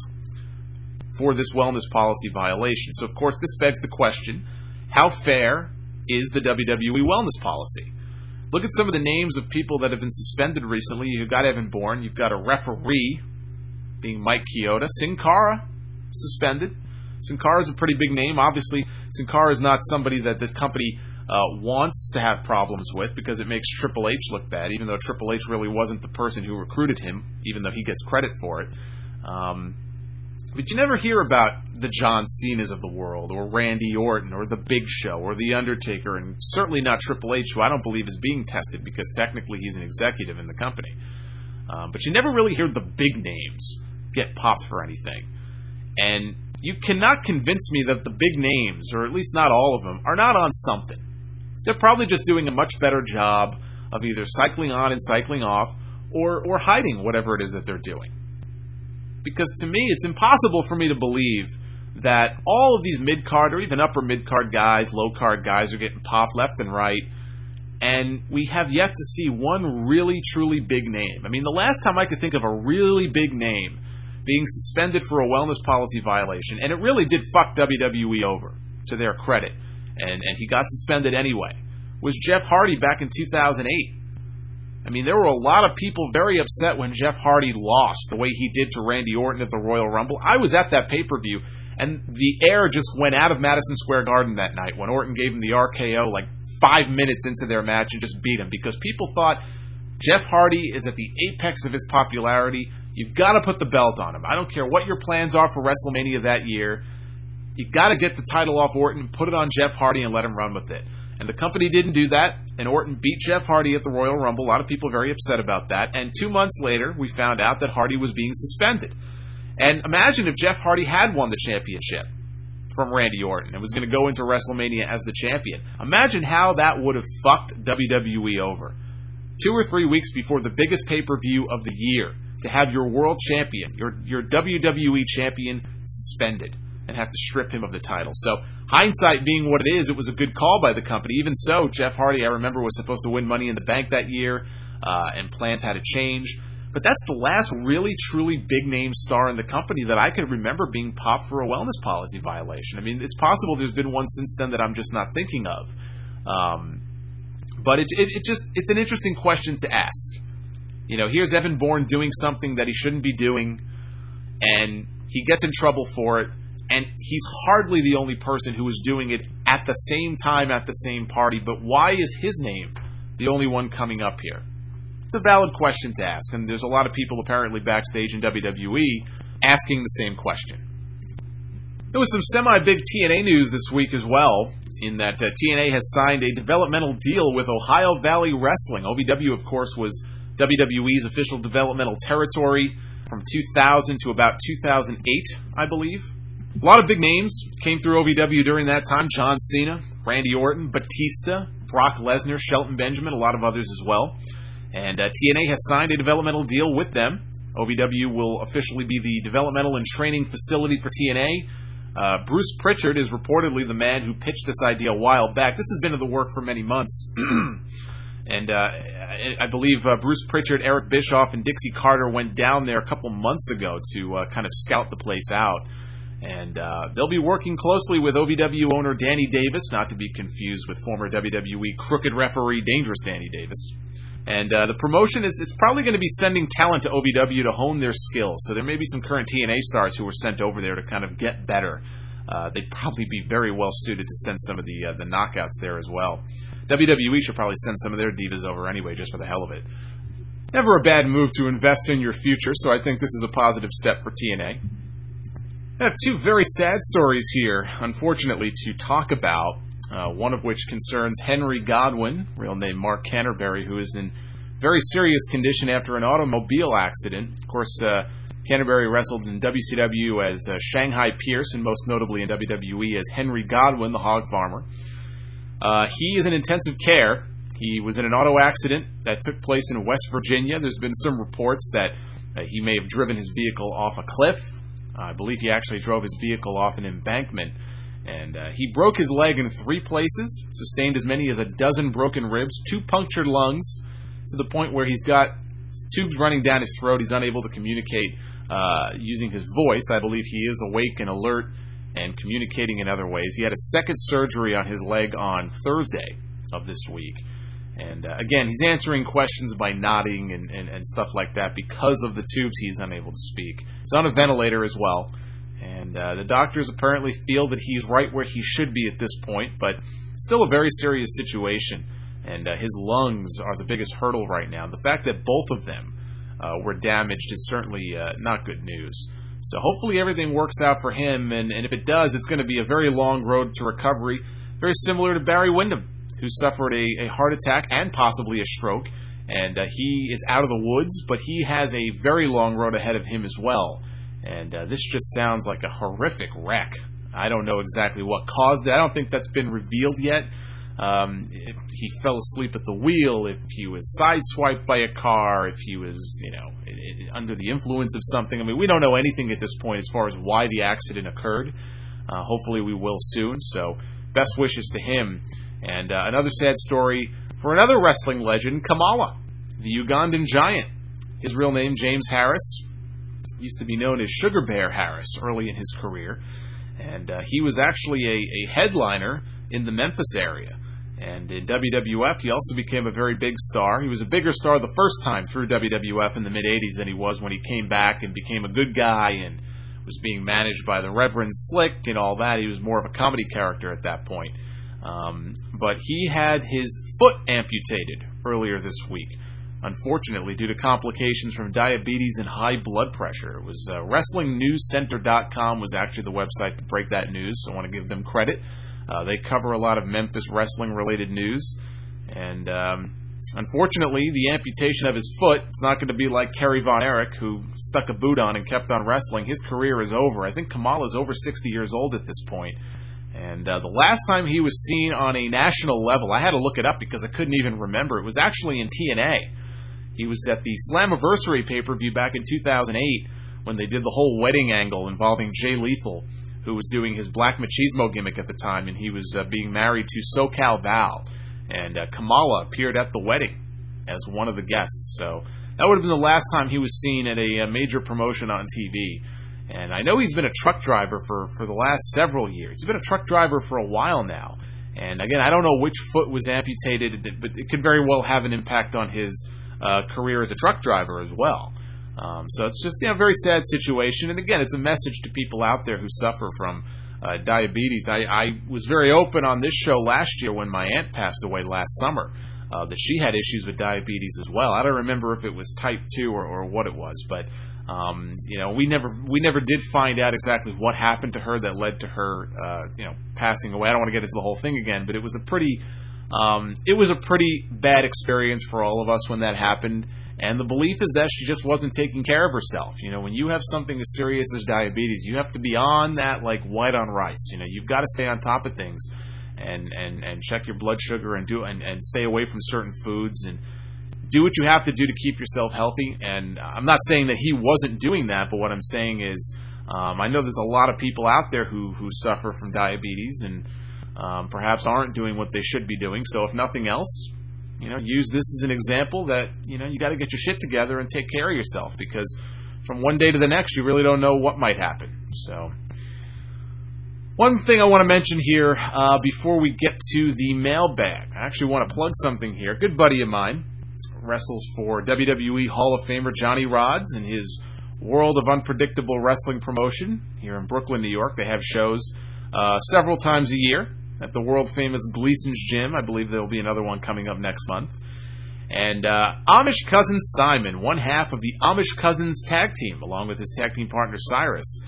for this wellness policy violation. So, of course, this begs the question, how fair is the W W E wellness policy? Look at some of the names of people that have been suspended recently. You've got Evan Bourne. You've got a referee, being Mike Chioda. Sin Cara, suspended. Sin Cara is a pretty big name. Obviously, Sin Cara is not somebody that the company uh, wants to have problems with because it makes Triple H look bad, even though Triple H really wasn't the person who recruited him, even though he gets credit for it. Um... But you never hear about the John Cenas of the world, or Randy Orton, or The Big Show, or The Undertaker, and certainly not Triple H, who I don't believe is being tested because technically he's an executive in the company. Um, but you never really hear the big names get popped for anything. And you cannot convince me that the big names, or at least not all of them, are not on something. They're probably just doing a much better job of either cycling on and cycling off, or, or hiding whatever it is that they're doing. Because to me, it's impossible for me to believe that all of these mid-card or even upper mid-card guys, low-card guys are getting popped left and right, and we have yet to see one really, truly big name. I mean, the last time I could think of a really big name being suspended for a wellness policy violation, and it really did fuck W W E over, to their credit, and, and he got suspended anyway, was Jeff Hardy back in two thousand eight. I mean, there were a lot of people very upset when Jeff Hardy lost the way he did to Randy Orton at the Royal Rumble. I was at that pay-per-view, And the air just went out of Madison Square Garden that night when Orton gave him the R K O like five minutes into their match and just beat him, because people thought Jeff Hardy is at the apex of his popularity. You've got to put the belt on him. I don't care what your plans are for WrestleMania that year. You've got to get the title off Orton, put it on Jeff Hardy, and let him run with it. And the company didn't do that, and Orton beat Jeff Hardy at the Royal Rumble. A lot of people are very upset about that. And two months later, we found out that Hardy was being suspended. And imagine if Jeff Hardy had won the championship from Randy Orton and was going to go into WrestleMania as the champion. Imagine how that would have fucked W W E over. Two or three weeks before the biggest pay-per-view of the year, to have your world champion, your your W W E champion, suspended and have to strip him of the title. So, hindsight being what it is, it was a good call by the company. Even so, Jeff Hardy, I remember, was supposed to win Money in the Bank that year, uh, and plans had to change. But that's the last really, truly big-name star in the company that I could remember being popped for a wellness policy violation. I mean, it's possible there's been one since then that I'm just not thinking of. Um, but it, it, it just it's an interesting question to ask. You know, here's Evan Bourne doing something that he shouldn't be doing, and he gets in trouble for it. And he's hardly the only person who is doing it at the same time at the same party. But why is his name the only one coming up here? It's a valid question to ask. And there's a lot of people apparently backstage in W W E asking the same question. There was some semi-big T N A news this week as well, in that uh, T N A has signed a developmental deal with Ohio Valley Wrestling. O V W, of course, was W W E's official developmental territory from two thousand to about two thousand eight, I believe. A lot of big names came through O V W during that time. John Cena, Randy Orton, Batista, Brock Lesnar, Shelton Benjamin, a lot of others as well. And uh, T N A has signed a developmental deal with them. O V W will officially be the developmental and training facility for T N A. Uh, Bruce Pritchard is reportedly the man who pitched this idea a while back. This has been in the work for many months. And uh, I believe uh, Bruce Pritchard, Eric Bischoff, and Dixie Carter went down there a couple months ago to uh, kind of scout the place out. And uh, they'll be working closely with O V W owner Danny Davis, not to be confused with former W W E crooked referee Dangerous Danny Davis. And uh, the promotion is it's probably going to be sending talent to O V W to hone their skills. So there may be some current T N A stars who were sent over there to kind of get better. Uh, they'd probably be very well suited to send some of the uh, the knockouts there as well. W W E should probably send some of their divas over anyway, just for the hell of it. Never a bad move to invest in your future, so I think this is a positive step for T N A. I have two very sad stories here, unfortunately, to talk about, uh, one of which concerns Henry Godwinn, real name Mark Canterbury, who is in very serious condition after an automobile accident. Of course, uh, Canterbury wrestled in W C W as uh, Shanghai Pierce, and most notably in W W E as Henry Godwinn, the hog farmer. Uh, he is in intensive care. He was in an auto accident that took place in West Virginia. There's been some reports that uh, he may have driven his vehicle off a cliff. I believe he actually drove his vehicle off an embankment, and uh, he broke his leg in three places, sustained as many as a dozen broken ribs, two punctured lungs, to the point where he's got tubes running down his throat. He's unable to communicate uh, using his voice. I believe he is awake and alert and communicating in other ways. He had a second surgery on his leg on Thursday of this week. And uh, again, he's answering questions by nodding and, and, and stuff like that because of the tubes he's unable to speak. He's on a ventilator as well. And uh, the doctors apparently feel that he's right where he should be at this point, but still a very serious situation. And uh, his lungs are the biggest hurdle right now. The fact that both of them uh, were damaged is certainly uh, not good news. So hopefully everything works out for him, and, and if it does, it's going to be a very long road to recovery, very similar to Barry Windham, who suffered a, a heart attack and possibly a stroke, and uh, he is out of the woods, but he has a very long road ahead of him as well. And uh, this just sounds like a horrific wreck. I don't know exactly what caused it. I don't think that's been revealed yet. Um, if he fell asleep at the wheel, if he was sideswiped by a car, if he was, you know, it, it, under the influence of something. I mean, we don't know anything at this point as far as why the accident occurred. Uh, hopefully we will soon, so best wishes to him. And uh, another sad story for another wrestling legend, Kamala, the Ugandan giant. His real name, James Harris, used to be known as Sugar Bear Harris early in his career. And uh, he was actually a, a headliner in the Memphis area. And in W W F, he also became a very big star. He was a bigger star the first time through W W F in the mid-eighties than he was when he came back and became a good guy and was being managed by the Reverend Slick and all that. He was more of a comedy character at that point. Um, but he had his foot amputated earlier this week, unfortunately, due to complications from diabetes and high blood pressure. It was uh, Wrestling News Center dot com was actually the website to break that news, so I want to give them credit. Uh, they cover a lot of Memphis wrestling-related news, and um, unfortunately, the amputation of his foot, it's not going to be like Kerry Von Erich, who stuck a boot on and kept on wrestling. His career is over. I think Kamala's over sixty years old at this point. And uh, the last time he was seen on a national level, I had to look it up because I couldn't even remember. It was actually in T N A. He was at the Slammiversary pay-per-view back in two thousand eight when they did the whole wedding angle involving Jay Lethal, who was doing his Black Machismo gimmick at the time, and he was uh, being married to SoCal Val. And uh, Kamala appeared at the wedding as one of the guests. So that would have been the last time he was seen at a, a major promotion on T V. And I know he's been a truck driver for, for the last several years. He's been a truck driver for a while now. And again, I don't know which foot was amputated, but it could very well have an impact on his uh, career as a truck driver as well. Um, so it's just, you know, a very sad situation. And again, it's a message to people out there who suffer from uh, diabetes. I, I was very open on this show last year when my aunt passed away last summer, uh, that she had issues with diabetes as well. I don't remember if it was type two or, or what it was, but Um, you know, we never we never did find out exactly what happened to her that led to her, uh, you know, passing away. I don't want to get into the whole thing again, but it was a pretty, um, it was a pretty bad experience for all of us when that happened. And the belief is that she just wasn't taking care of herself. You know, when you have something as serious as diabetes, you have to be on that like white on rice. You know, you've got to stay on top of things, and and and check your blood sugar and do and, and stay away from certain foods and do what you have to do to keep yourself healthy. And I'm not saying that he wasn't doing that, but what I'm saying is um, I know there's a lot of people out there who, who suffer from diabetes and um, perhaps aren't doing what they should be doing. So if nothing else, you know, use this as an example that, you know, you got to get your shit together and take care of yourself, because from one day to the next, you really don't know what might happen. So one thing I want to mention here uh, before we get to the mailbag, I actually want to plug something here. A good buddy of mine wrestles for W W E Hall of Famer Johnny Rodz in his World of Unpredictable Wrestling promotion here in Brooklyn, New York. They have shows uh, several times a year at the world-famous Gleason's Gym. I believe there will be another one coming up next month. And uh, Amish Cousin Simon, one half of the Amish Cousins tag team, along with his tag team partner Cyrus.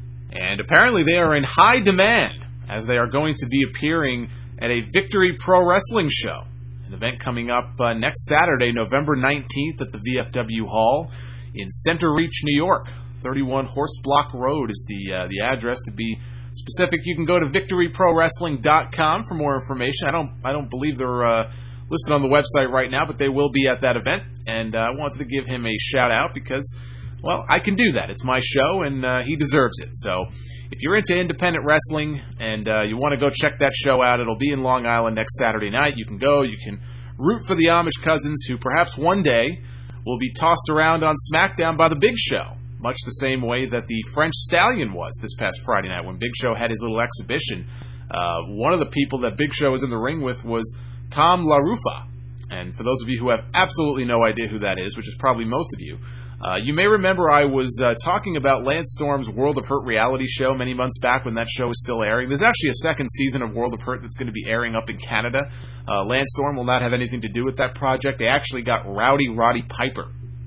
And apparently they are in high demand, as they are going to be appearing at a Victory Pro Wrestling show. An event coming up uh, next Saturday, November nineteenth at the V F W Hall in Center Reach, New York. thirty-one Horse Block Road is the uh, the address. To be specific, you can go to victory pro wrestling dot com for more information. I don't I don't believe they're uh, listed on the website right now, but they will be at that event. And uh, I wanted to give him a shout out because, well, I can do that. It's my show, and uh, he deserves it. So if you're into independent wrestling and uh, you want to go check that show out, it'll be in Long Island next Saturday night. You can go. You can root for the Amish Cousins, who perhaps one day will be tossed around on SmackDown by the Big Show, much the same way that the French Stallion was this past Friday night when Big Show had his little exhibition. Uh, one of the people that Big Show was in the ring with was Tom LaRufa. And for those of you who have absolutely no idea who that is, which is probably most of you, Uh, you may remember I was uh, talking about Lance Storm's World of Hurt reality show many months back when that show was still airing. There's actually a second season of World of Hurt that's going to be airing up in Canada. Uh, Lance Storm will not have anything to do with that project. They actually got Rowdy Roddy Piper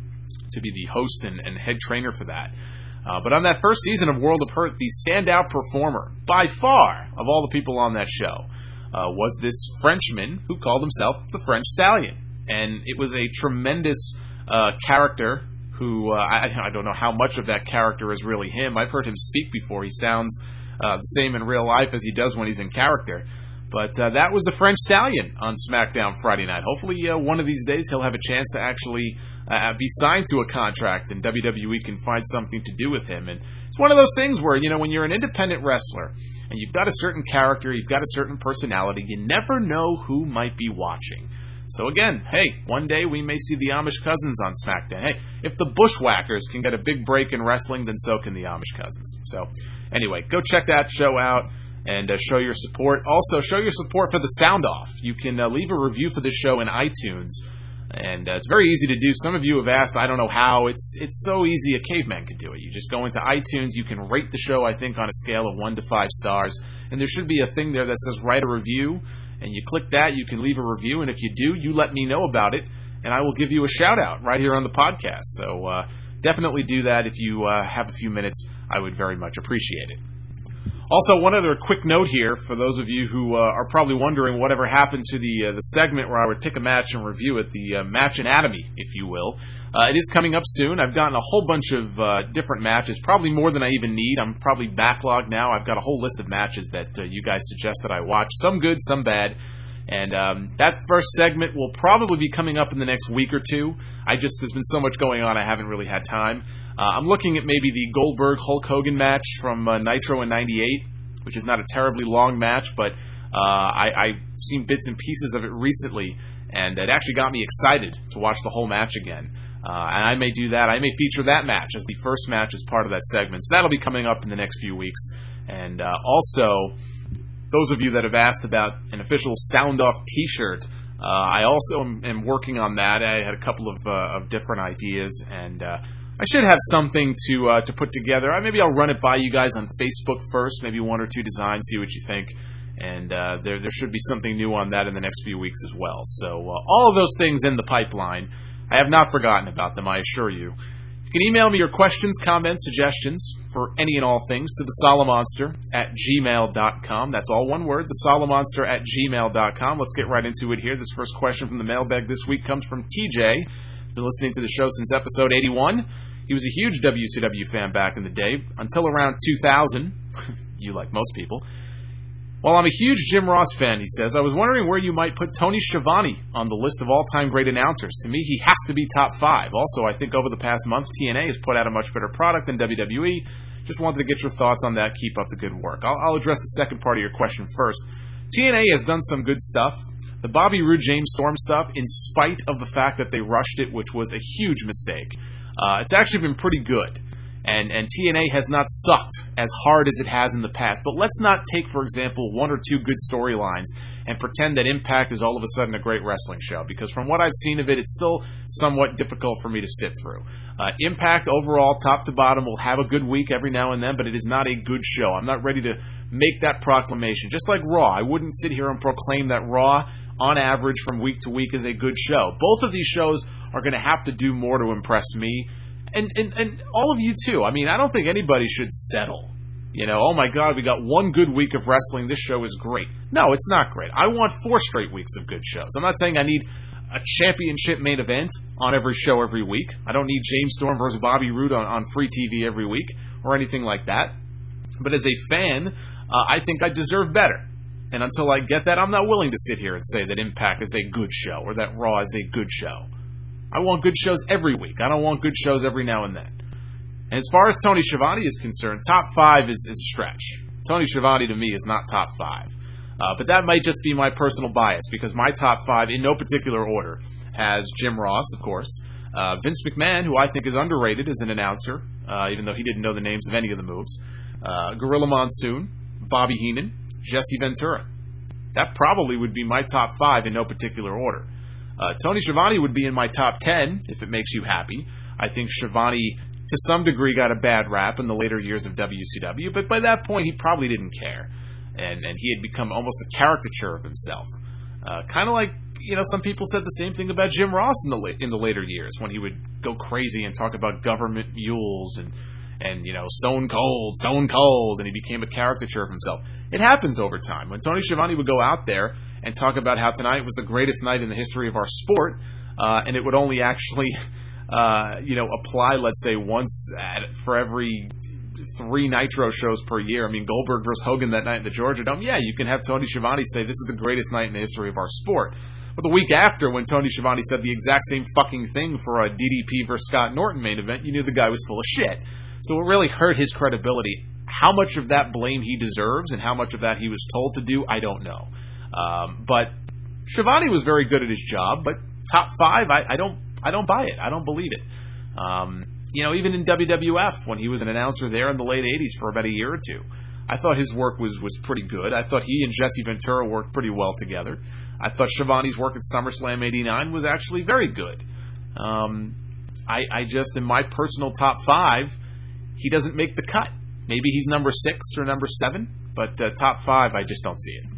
to be the host and, and head trainer for that. Uh, but on that first season of World of Hurt, the standout performer, by far, of all the people on that show, uh, was this Frenchman who called himself the French Stallion. And it was a tremendous uh, character who, uh, I, I don't know how much of that character is really him. I've heard him speak before. He sounds uh, the same in real life as he does when he's in character. But uh, that was the French Stallion on SmackDown Friday night. Hopefully uh, one of these days he'll have a chance to actually uh, be signed to a contract and W W E can find something to do with him. And it's one of those things where, you know, when you're an independent wrestler and you've got a certain character, you've got a certain personality, you never know who might be watching. So again, hey, one day we may see the Amish Cousins on SmackDown. Hey, if the Bushwhackers can get a big break in wrestling, then so can the Amish Cousins. So anyway, go check that show out and uh, show your support. Also, show your support for the Sound Off. You can uh, leave a review for this show in iTunes. And uh, it's very easy to do. Some of you have asked, I don't know how. It's it's so easy a caveman could do it. You just go into iTunes. You can rate the show, I think, on a scale of one to five stars. And there should be a thing there that says write a review. And you click that, you can leave a review. And if you do, you let me know about it. And I will give you a shout-out right here on the podcast. So uh, definitely do that if you uh, have a few minutes. I would very much appreciate it. Also, one other quick note here for those of you who uh, are probably wondering whatever happened to the uh, the segment where I would pick a match and review it, the uh, match anatomy, if you will. Uh, it is coming up soon. I've gotten a whole bunch of uh, different matches, probably more than I even need. I'm probably backlogged now. I've got a whole list of matches that uh, you guys suggest that I watch, some good, some bad. And um, that first segment will probably be coming up in the next week or two. I just, there's been so much going on, I haven't really had time. Uh, I'm looking at maybe the Goldberg-Hulk Hogan match from uh, Nitro in ninety-eight, which is not a terribly long match, but uh, I, I've seen bits and pieces of it recently, and it actually got me excited to watch the whole match again. Uh, and I may do that. I may feature that match as the first match as part of that segment. So that'll be coming up in the next few weeks. And uh, also, those of you that have asked about an official Sound Off t-shirt, uh, I also am, am working on that. I had a couple of, uh, of different ideas, and uh, I should have something to uh, to put together. Maybe I'll run it by you guys on Facebook first, maybe one or two designs, see what you think. And uh, there there should be something new on that in the next few weeks as well. So uh, all of those things in the pipeline. I have not forgotten about them, I assure you. You can email me your questions, comments, suggestions for any and all things to the Solomonster at gmail dot com. That's all one word, the Solomonster at gmail dot com. Let's get right into it here. This first question from the mailbag this week comes from T J. Been listening to the show since episode eighty-one. He was a huge W C W fan back in the day, until around two thousand. You like most people. While I'm a huge Jim Ross fan, he says, I was wondering where you might put Tony Schiavone on the list of all-time great announcers. To me, he has to be top five. Also, I think over the past month, T N A has put out a much better product than W W E. Just wanted to get your thoughts on that. Keep up the good work. I'll, I'll address the second part of your question first. T N A has done some good stuff. The Bobby Roode James Storm stuff, in spite of the fact that they rushed it, which was a huge mistake, uh, it's actually been pretty good. And and T N A has not sucked as hard as it has in the past. But let's not take, for example, one or two good storylines and pretend that Impact is all of a sudden a great wrestling show. Because from what I've seen of it, it's still somewhat difficult for me to sit through. Uh, Impact overall, top to bottom, will have a good week every now and then, but it is not a good show. I'm not ready to make that proclamation. Just like Raw, I wouldn't sit here and proclaim that Raw, on average, from week to week, is a good show. Both of these shows are going to have to do more to impress me. And, and and all of you, too. I mean, I don't think anybody should settle. You know, oh my God, we got one good week of wrestling. This show is great. No, it's not great. I want four straight weeks of good shows. I'm not saying I need a championship main event on every show every week. I don't need James Storm versus Bobby Roode on, on free T V every week or anything like that. But as a fan, uh, I think I deserve better. And until I get that, I'm not willing to sit here and say that Impact is a good show or that Raw is a good show. I want good shows every week. I don't want good shows every now and then. And as far as Tony Schiavone is concerned, top five is, is a stretch. Tony Schiavone, to me, is not top five. Uh, but that might just be my personal bias, because my top five, in no particular order, has Jim Ross, of course, uh, Vince McMahon, who I think is underrated as an announcer, uh, even though he didn't know the names of any of the moves, uh, Gorilla Monsoon, Bobby Heenan, Jesse Ventura. That probably would be my top five in no particular order. Uh, Tony Schiavone would be in my top ten, if it makes you happy. I think Schiavone, to some degree, got a bad rap in the later years of W C W, but by that point, he probably didn't care. And and he had become almost a caricature of himself. Uh, kind of like, you know, some people said the same thing about Jim Ross in the la- in the later years, when he would go crazy and talk about government mules and, and, you know, Stone Cold, Stone Cold, and he became a caricature of himself. It happens over time. When Tony Schiavone would go out there and talk about how tonight was the greatest night in the history of our sport, uh, and it would only actually, uh, you know, apply, let's say, once at, for every three Nitro shows per year. I mean, Goldberg versus Hogan that night in the Georgia Dome, yeah, you can have Tony Schiavone say this is the greatest night in the history of our sport. But the week after, when Tony Schiavone said the exact same fucking thing for a D D P versus Scott Norton main event, you knew the guy was full of shit. So it really hurt his credibility. How much of that blame he deserves and how much of that he was told to do, I don't know. Um, but Schiavone was very good at his job, but top five, I, I don't I don't buy it. I don't believe it. Um, you know, even in W W F, when he was an announcer there in the late eighties for about a year or two, I thought his work was, was pretty good. I thought he and Jesse Ventura worked pretty well together. I thought Shivani's work at SummerSlam eighty-nine was actually very good. Um, I, I just, in my personal top five, he doesn't make the cut. Maybe he's number six or number seven, but uh, top five, I just don't see it.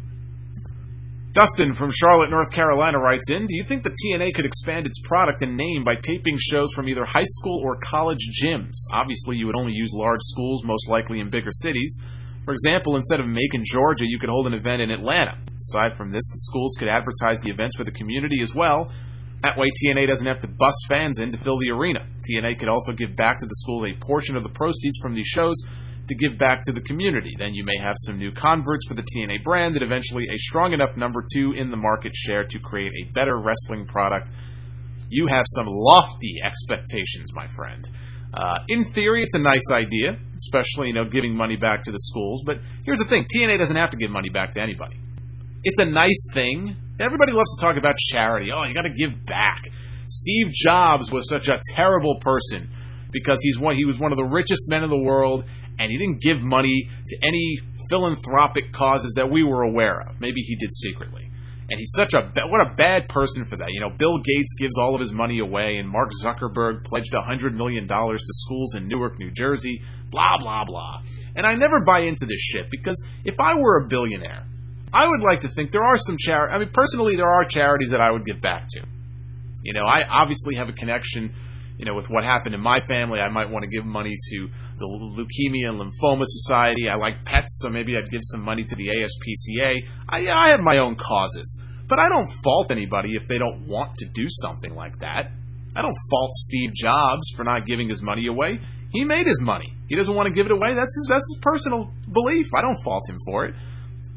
Dustin from Charlotte, North Carolina writes in, do you think that T N A could expand its product and name by taping shows from either high school or college gyms? Obviously, you would only use large schools, most likely in bigger cities. For example, instead of Macon, Georgia, you could hold an event in Atlanta. Aside from this, the schools could advertise the events for the community as well. That way, T N A doesn't have to bus fans in to fill the arena. T N A could also give back to the schools a portion of the proceeds from these shows to give back to the community. Then you may have some new converts for the T N A brand and eventually a strong enough number two in the market share to create a better wrestling product. You have some lofty expectations, my friend. Uh, in theory, it's a nice idea, especially, you know, giving money back to the schools. But here's the thing, T N A doesn't have to give money back to anybody. It's a nice thing. Everybody loves to talk about charity. Oh, you got to give back. Steve Jobs was such a terrible person because he's one, he was one of the richest men in the world, and he didn't give money to any philanthropic causes that we were aware of. Maybe he did secretly. And he's such a, what a bad person for that. You know, Bill Gates gives all of his money away, and Mark Zuckerberg pledged one hundred million dollars to schools in Newark, New Jersey, blah, blah, blah. And I never buy into this shit, because if I were a billionaire, I would like to think there are some charities, I mean, personally, there are charities that I would give back to. You know, I obviously have a connection, you know, with what happened in my family. I might want to give money to the Leukemia and Lymphoma Society. I like pets, so maybe I'd give some money to the A S P C A. I, I have my own causes, but I don't fault anybody if they don't want to do something like that. I don't fault Steve Jobs for not giving his money away. He made his money. He doesn't want to give it away. That's his, that's his personal belief. I don't fault him for it.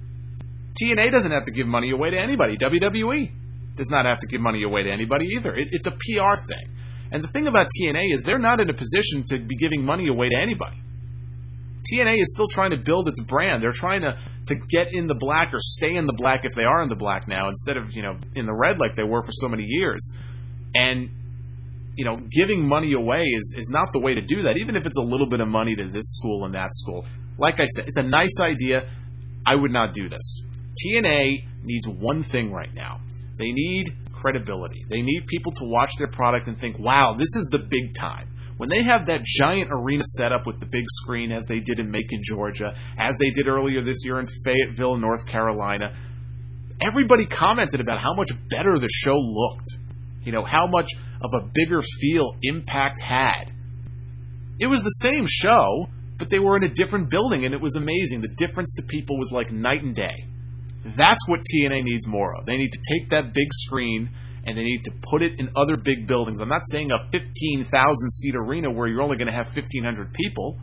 T N A doesn't have to give money away to anybody. W W E does not have to give money away to anybody either. It, it's a P R thing. And the thing about T N A is they're not in a position to be giving money away to anybody. T N A is still trying to build its brand. They're trying to, to get in the black or stay in the black if they are in the black now, instead of, you know, in the red like they were for so many years. And, you know, giving money away is, is not the way to do that, even if it's a little bit of money to this school and that school. Like I said, it's a nice idea. I would not do this. T N A needs one thing right now. They need credibility. They need people to watch their product and think, wow, this is the big time. When they have that giant arena set up with the big screen, as they did in Macon, Georgia, as they did earlier this year in Fayetteville, North Carolina, everybody commented about how much better the show looked. You know, how much of a bigger feel Impact had. It was the same show, but they were in a different building, and it was amazing. The difference to people was like night and day. That's what T N A needs more of. They need to take that big screen and they need to put it in other big buildings. I'm not saying a fifteen thousand seat arena where you're only going to have fifteen hundred people.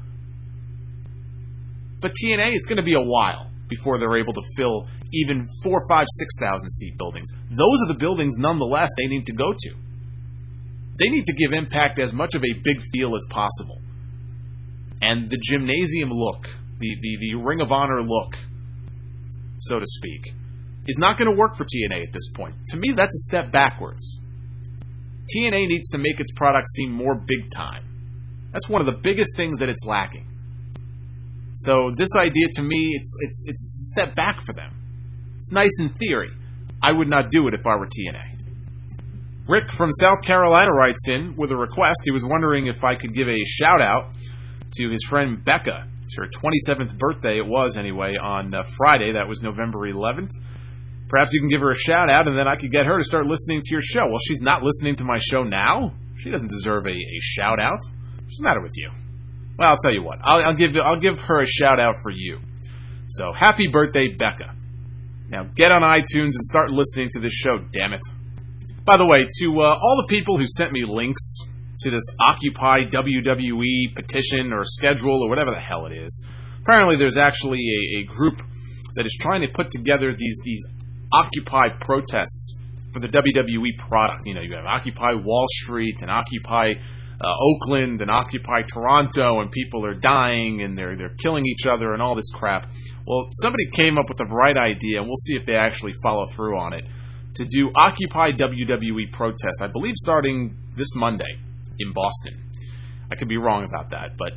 But T N A, it's going to be a while before they're able to fill even four, five, six thousand seat buildings. Those are the buildings, nonetheless, they need to go to. They need to give Impact as much of a big feel as possible. And the gymnasium look, the, the, the Ring of Honor look, so to speak, is not going to work for T N A at this point. To me, that's a step backwards. T N A needs to make its product seem more big time. That's one of the biggest things that it's lacking. So this idea, to me, it's it's it's a step back for them. It's nice in theory. I would not do it if I were T N A. Rick from South Carolina writes in with a request. He was wondering if I could give a shout out to his friend Becca. It's her twenty-seventh birthday, it was anyway, on uh, Friday. That was November eleventh. Perhaps you can give her a shout out, and then I could get her to start listening to your show. Well, she's not listening to my show now. She doesn't deserve a, a shout out. What's the matter with you? Well, I'll tell you what. I'll, I'll give I'll give her a shout out for you. So, happy birthday, Becca. Now, get on iTunes and start listening to this show, damn it. By the way, to uh, all the people who sent me links to this Occupy W W E petition or schedule or whatever the hell it is, apparently there's actually a, a group that is trying to put together these these Occupy protests for the W W E product. You know, you have Occupy Wall Street and Occupy uh, Oakland and Occupy Toronto, and people are dying and they're they're killing each other and all this crap. Well, somebody came up with the right idea, and we'll see if they actually follow through on it, to do Occupy W W E protest, I believe starting this Monday in Boston. I could be wrong about that, but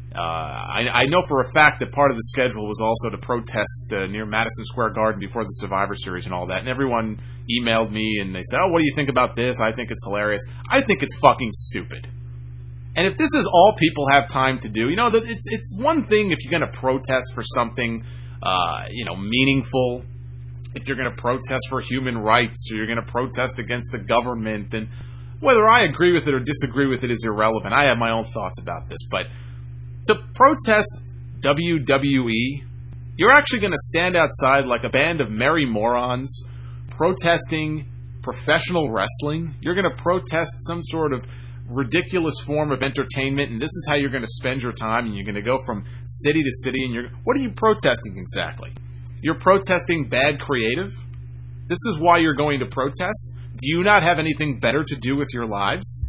Uh, I, I know for a fact that part of the schedule was also to protest uh, near Madison Square Garden before the Survivor Series and all that. And everyone emailed me and they said, oh, what do you think about this? I think it's hilarious. I think it's fucking stupid. And if this is all people have time to do, you know, it's it's one thing if you're going to protest for something, uh, you know, meaningful. If you're going to protest for human rights or you're going to protest against the government. And whether I agree with it or disagree with it is irrelevant. I have my own thoughts about this. But to protest W W E, you're actually going to stand outside like a band of merry morons protesting professional wrestling. You're going to protest some sort of ridiculous form of entertainment, and this is how you're going to spend your time, and you're going to go from city to city, and you're... What are you protesting exactly? You're protesting bad creative? This is why you're going to protest? Do you not have anything better to do with your lives?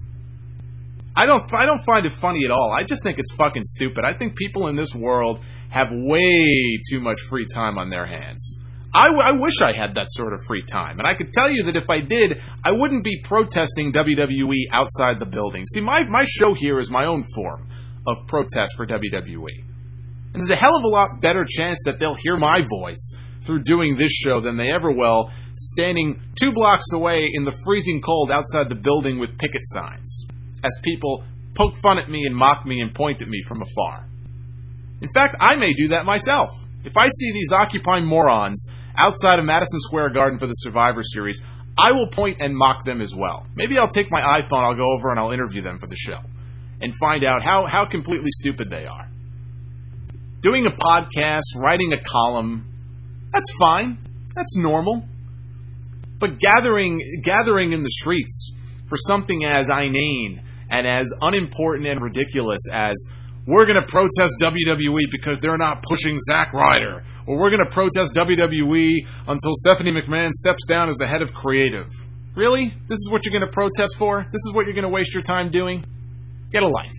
I don't I don't find it funny at all. I just think it's fucking stupid. I think people in this world have way too much free time on their hands. I, w- I wish I had that sort of free time. And I could tell you that if I did, I wouldn't be protesting W W E outside the building. See, my, my show here is my own form of protest for W W E. And there's a hell of a lot better chance that they'll hear my voice through doing this show than they ever will standing two blocks away in the freezing cold outside the building with picket signs as people poke fun at me and mock me and point at me from afar. In fact, I may do that myself. If I see these Occupy morons outside of Madison Square Garden for the Survivor Series, I will point and mock them as well. Maybe I'll take my iPhone, I'll go over and I'll interview them for the show and find out how, how completely stupid they are. Doing a podcast, writing a column, that's fine. That's normal. But gathering gathering in the streets for something as inane and as unimportant and ridiculous as we're going to protest W W E because they're not pushing Zack Ryder, or we're going to protest W W E until Stephanie McMahon steps down as the head of creative. Really? This is what you're going to protest for? This is what you're going to waste your time doing? Get a life.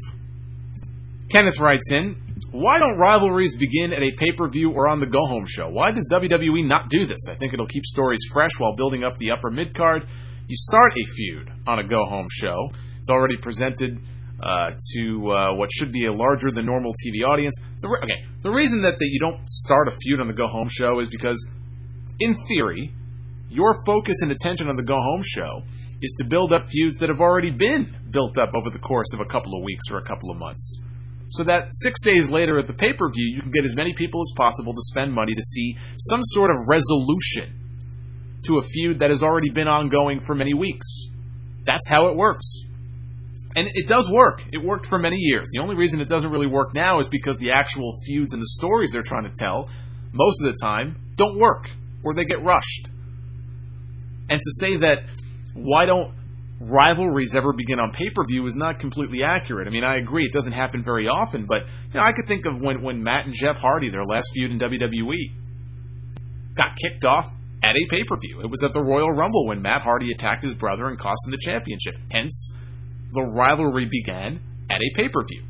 Kenneth writes in, why don't rivalries begin at a pay-per-view or on the go-home show? Why does W W E not do this? I think it'll keep stories fresh while building up the upper mid-card. You start a feud on a go-home show. It's already presented uh, to uh, what should be a larger-than-normal T V audience. The re- okay, the reason that, that you don't start a feud on the go-home show is because, in theory, your focus and attention on the go-home show is to build up feuds that have already been built up over the course of a couple of weeks or a couple of months. So that six days later at the pay-per-view, you can get as many people as possible to spend money to see some sort of resolution to a feud that has already been ongoing for many weeks. That's how it works. And it does work. It worked for many years. The only reason it doesn't really work now is because the actual feuds and the stories they're trying to tell, most of the time, don't work, or they get rushed. And to say that, why don't rivalries ever begin on pay-per-view is not completely accurate. I mean, I agree, it doesn't happen very often, but you know, I could think of when, when Matt and Jeff Hardy, their last feud in W W E, got kicked off at a pay-per-view. It was at the Royal Rumble when Matt Hardy attacked his brother and cost him the championship. Hence, the rivalry began at a pay-per-view.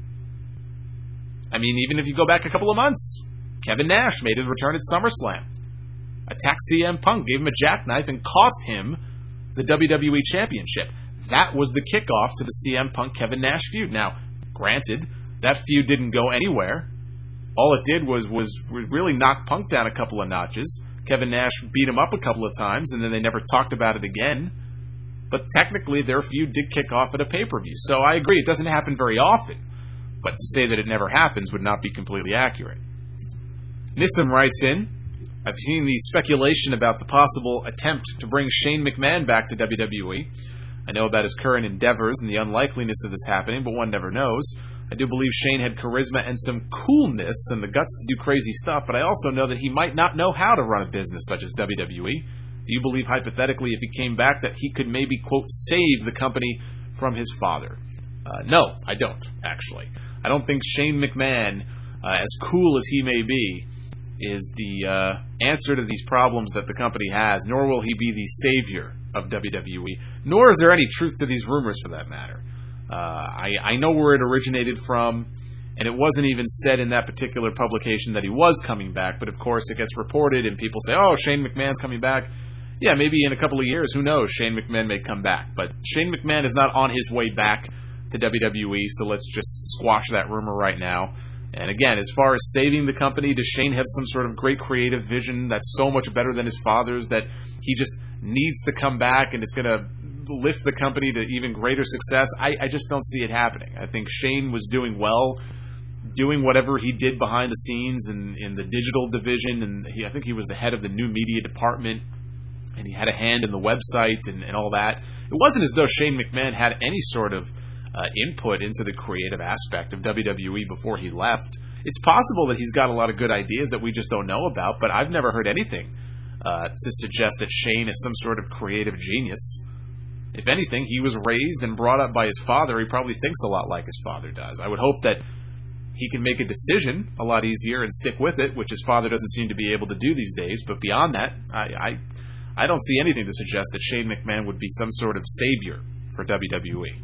I mean, even if you go back a couple of months, Kevin Nash made his return at SummerSlam, attacked C M Punk, gave him a jackknife, and cost him the W W E Championship. That was the kickoff to the C M Punk Kevin Nash feud. Now, granted, that feud didn't go anywhere. All it did was was really knock Punk down a couple of notches. Kevin Nash beat him up a couple of times, and then they never talked about it again. But technically, their feud did kick off at a pay-per-view. So I agree, it doesn't happen very often. But to say that it never happens would not be completely accurate. Nissim writes in, I've seen the speculation about the possible attempt to bring Shane McMahon back to W W E. I know about his current endeavors and the unlikeliness of this happening, but one never knows. I do believe Shane had charisma and some coolness and the guts to do crazy stuff, but I also know that he might not know how to run a business such as W W E. Do you believe, hypothetically, if he came back, that he could maybe, quote, save the company from his father? Uh, no, I don't, actually. I don't think Shane McMahon, uh, as cool as he may be, is the uh, answer to these problems that the company has, nor will he be the savior of W W E, nor is there any truth to these rumors for that matter. Uh, I, I know where it originated from, and it wasn't even said in that particular publication that he was coming back, but of course it gets reported and people say, oh, Shane McMahon's coming back. Yeah, maybe in a couple of years, who knows, Shane McMahon may come back, but Shane McMahon is not on his way back to W W E, so let's just squash that rumor right now. And again, as far as saving the company, does Shane have some sort of great creative vision that's so much better than his father's that he just needs to come back and it's going to lift the company to even greater success? I, I just don't see it happening. I think Shane was doing well, doing whatever he did behind the scenes in, in the digital division, and he, I think he was the head of the new media department, and he had a hand in the website and, and all that. It wasn't as though Shane McMahon had any sort of uh, input into the creative aspect of W W E before he left. It's possible that he's got a lot of good ideas that we just don't know about, but I've never heard anything uh, to suggest that Shane is some sort of creative genius. If anything, he was raised and brought up by his father. He probably thinks a lot like his father does. I would hope that he can make a decision a lot easier and stick with it, which his father doesn't seem to be able to do these days. But beyond that, I, I, I don't see anything to suggest that Shane McMahon would be some sort of savior for W W E.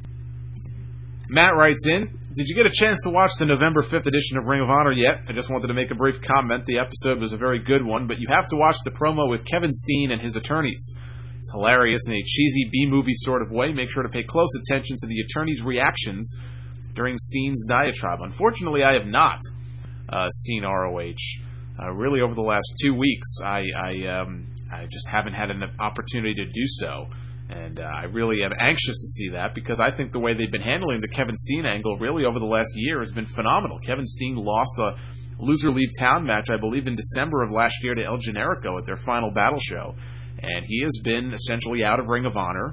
Matt writes in, did you get a chance to watch the November fifth edition of Ring of Honor yet? I just wanted to make a brief comment. The episode was a very good one, but you have to watch the promo with Kevin Steen and his attorneys. It's hilarious in a cheesy B-movie sort of way. Make sure to pay close attention to the attorneys' reactions during Steen's diatribe. Unfortunately, I have not uh, seen R O H. Uh, really, over the last two weeks, I I, um, I just haven't had an opportunity to do so. And uh, I really am anxious to see that because I think the way they've been handling the Kevin Steen angle really over the last year has been phenomenal. Kevin Steen lost a loser leave town match, I believe, in December of last year to El Generico at their final battle show. And he has been essentially out of Ring of Honor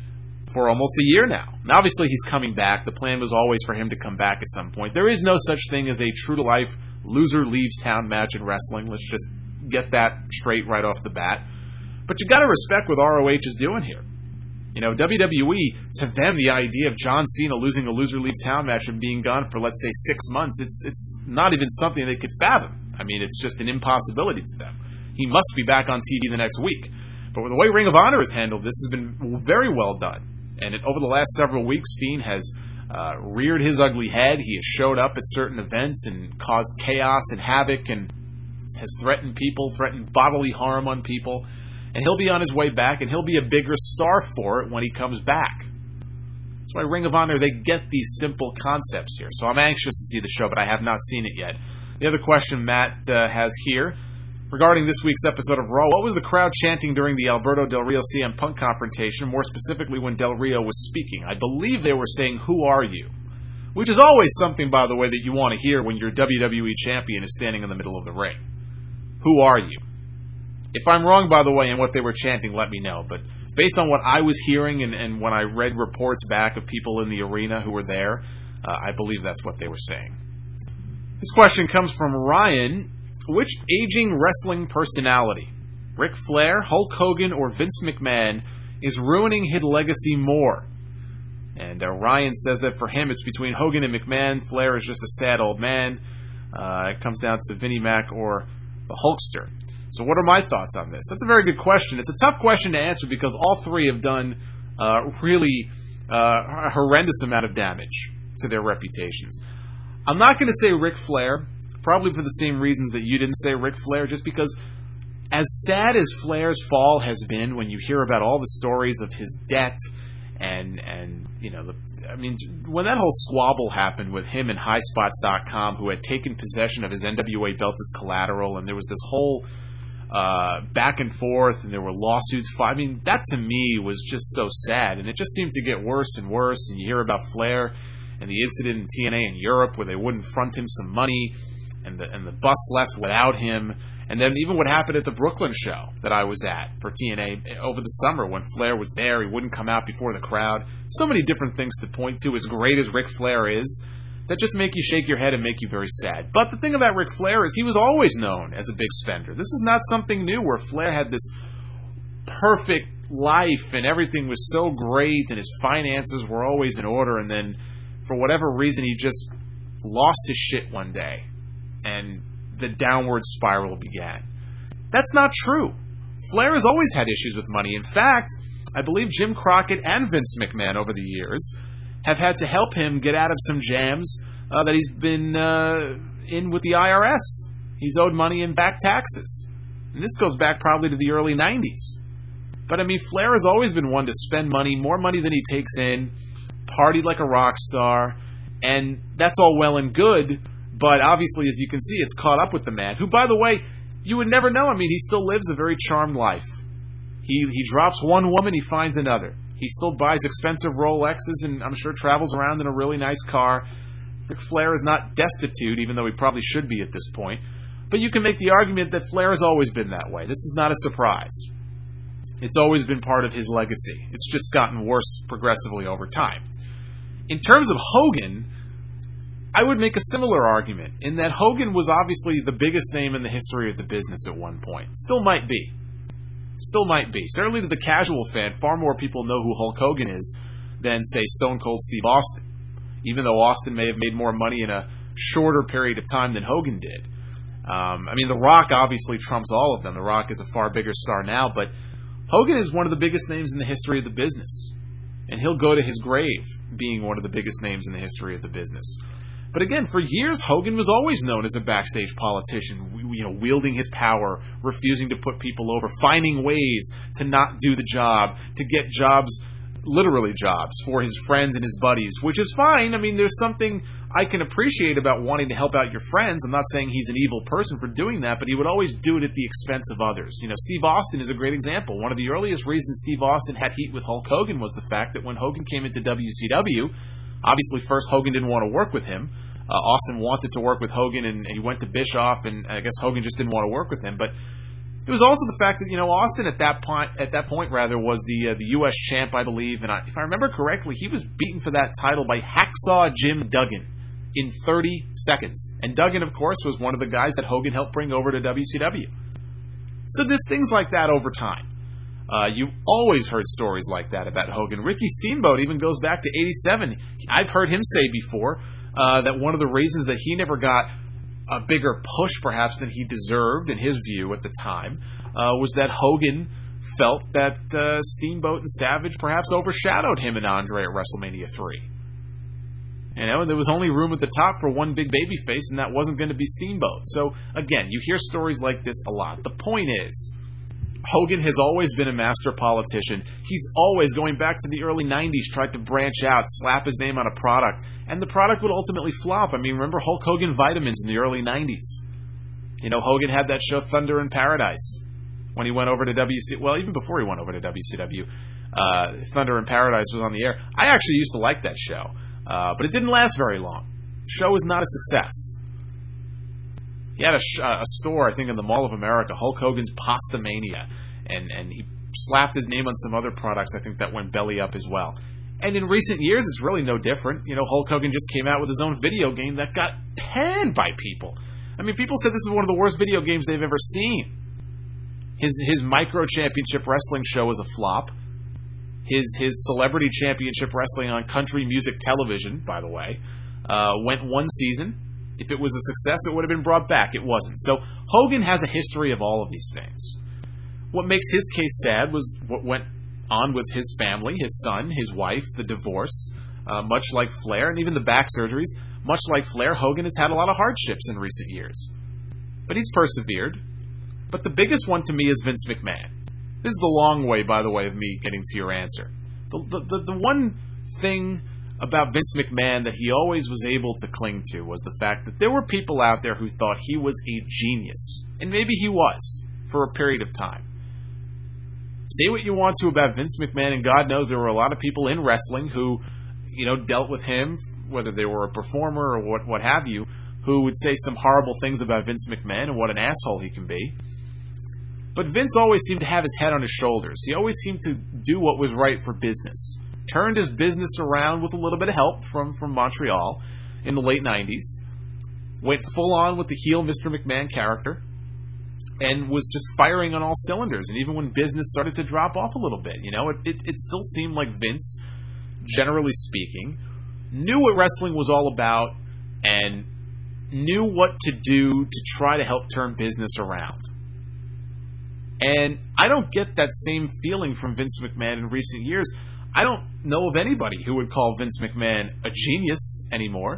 for almost a year now. Now, obviously, he's coming back. The plan was always for him to come back at some point. There is no such thing as a true-to-life loser leaves town match in wrestling. Let's just get that straight right off the bat. But you got to respect what R O H is doing here. You know, W W E, to them, the idea of John Cena losing a loser leave town match and being gone for, let's say, six months, it's it's not even something they could fathom. I mean, it's just an impossibility to them. He must be back on T V the next week. But with the way Ring of Honor has handled this has been very well done. And it, over the last several weeks, Steen has uh, reared his ugly head. He has showed up at certain events and caused chaos and havoc and has threatened people, threatened bodily harm on people. And he'll be on his way back, and he'll be a bigger star for it when he comes back. That's why Ring of Honor, they get these simple concepts here. So I'm anxious to see the show, but I have not seen it yet. The other question Matt uh, has here, regarding this week's episode of Raw, what was the crowd chanting during the Alberto Del Rio C M Punk confrontation, more specifically when Del Rio was speaking? I believe they were saying, "Who are you?" Which is always something, by the way, that you want to hear when your W W E champion is standing in the middle of the ring. Who are you? If I'm wrong, by the way, in what they were chanting, let me know. But based on what I was hearing and, and when I read reports back of people in the arena who were there, uh, I believe that's what they were saying. This question comes from Ryan. Which aging wrestling personality, Ric Flair, Hulk Hogan, or Vince McMahon, is ruining his legacy more? And uh, Ryan says that for him it's between Hogan and McMahon. Flair is just a sad old man. Uh, it comes down to Vinnie Mac or the Hulkster. So what are my thoughts on this? That's a very good question. It's a tough question to answer because all three have done uh, really uh, a horrendous amount of damage to their reputations. I'm not going to say Ric Flair, probably for the same reasons that you didn't say Ric Flair, just because as sad as Flair's fall has been when you hear about all the stories of his debt and, and you know, the, I mean, when that whole squabble happened with him and high spots dot com, who had taken possession of his N W A belt as collateral, and there was this whole uh, back and forth, and there were lawsuits. I mean, that to me was just so sad, and it just seemed to get worse and worse, and you hear about Flair and the incident in T N A in Europe where they wouldn't front him some money, and the and the bus left without him. And then even what happened at the Brooklyn show that I was at for T N A over the summer when Flair was there, he wouldn't come out before the crowd. So many different things to point to, as great as Ric Flair is, that just make you shake your head and make you very sad. But the thing about Ric Flair is he was always known as a big spender. This is not something new where Flair had this perfect life and everything was so great and his finances were always in order, and then for whatever reason he just lost his shit one day and the downward spiral began. That's not true. Flair has always had issues with money. In fact, I believe Jim Crockett and Vince McMahon over the years have had to help him get out of some jams uh, that he's been uh, in with the I R S. He's owed money in back taxes. And this goes back probably to the early nineties. But I mean, Flair has always been one to spend money, more money than he takes in, party like a rock star, and that's all well and good, But obviously, as you can see, it's caught up with the man, who, by the way, you would never know. I mean, he still lives a very charmed life. He he drops one woman, he finds another. He still buys expensive Rolexes and I'm sure travels around in a really nice car. Ric Flair is not destitute, even though he probably should be at this point. But you can make the argument that Flair has always been that way. This is not a surprise. It's always been part of his legacy. It's just gotten worse progressively over time. In terms of Hogan, I would make a similar argument in that Hogan was obviously the biggest name in the history of the business at one point. Still might be. Still might be. Certainly to the casual fan, far more people know who Hulk Hogan is than, say, Stone Cold Steve Austin. Even though Austin may have made more money in a shorter period of time than Hogan did. Um, I mean, The Rock obviously trumps all of them. The Rock is a far bigger star now, but Hogan is one of the biggest names in the history of the business. And he'll go to his grave being one of the biggest names in the history of the business. But again, for years, Hogan was always known as a backstage politician, you know, wielding his power, refusing to put people over, finding ways to not do the job, to get jobs, literally jobs, for his friends and his buddies, which is fine. I mean, there's something I can appreciate about wanting to help out your friends. I'm not saying he's an evil person for doing that, but he would always do it at the expense of others. You know, Steve Austin is a great example. One of the earliest reasons Steve Austin had heat with Hulk Hogan was the fact that when Hogan came into W C W, obviously first Hogan didn't want to work with him. Uh, Austin wanted to work with Hogan, and, and he went to Bischoff, and I guess Hogan just didn't want to work with him. But it was also the fact that, you know, Austin at that point, at that point rather, was the uh, the U S champ, I believe, and I, if I remember correctly, he was beaten for that title by Hacksaw Jim Duggan in thirty seconds. And Duggan, of course, was one of the guys that Hogan helped bring over to W C W. So there's things like that over time. Uh, you always heard stories like that about Hogan. Ricky Steamboat even goes back to eighty-seven. I've heard him say before uh, that one of the reasons that he never got a bigger push, perhaps, than he deserved, in his view at the time, uh, was that Hogan felt that uh, Steamboat and Savage perhaps overshadowed him and Andre at WrestleMania three. You know, and there was only room at the top for one big babyface, and that wasn't going to be Steamboat. So, again, you hear stories like this a lot. The point is, Hogan has always been a master politician. He's always, going back to the early nineties, tried to branch out, slap his name on a product, and the product would ultimately flop. I mean, remember Hulk Hogan Vitamins in the early nineties? You know, Hogan had that show Thunder in Paradise when he went over to W C W. Well, even before he went over to W C W, uh, Thunder in Paradise was on the air. I actually used to like that show, uh, but it didn't last very long. The show was not a success. He had a, sh- a store, I think, in the Mall of America, Hulk Hogan's Pasta Mania, and, and he slapped his name on some other products, I think, that went belly up as well. And in recent years, it's really no different. You know, Hulk Hogan just came out with his own video game that got panned by people. I mean, people said this is one of the worst video games they've ever seen. His his Micro Championship Wrestling show was a flop. His, his Celebrity Championship Wrestling on Country Music Television, by the way, uh, went one season. If it was a success, it would have been brought back. It wasn't. So Hogan has a history of all of these things. What makes his case sad was what went on with his family, his son, his wife, the divorce, uh, much like Flair, and even the back surgeries. Much like Flair, Hogan has had a lot of hardships in recent years. But he's persevered. But the biggest one to me is Vince McMahon. This is the long way, by the way, of me getting to your answer. The, the, the, the one thing about Vince McMahon that he always was able to cling to was the fact that there were people out there who thought he was a genius. And maybe he was, for a period of time. Say what you want to about Vince McMahon, and God knows there were a lot of people in wrestling who, you know, dealt with him, whether they were a performer or what, what have you, who would say some horrible things about Vince McMahon and what an asshole he can be. But Vince always seemed to have his head on his shoulders. He always seemed to do what was right for business. Turned his business around with a little bit of help from, from Montreal in the late nineties. Went full on with the heel Mister McMahon character. And was just firing on all cylinders. And even when business started to drop off a little bit, you know, it, it, it still seemed like Vince, generally speaking, knew what wrestling was all about and knew what to do to try to help turn business around. And I don't get that same feeling from Vince McMahon in recent years. I don't know of anybody who would call Vince McMahon a genius anymore.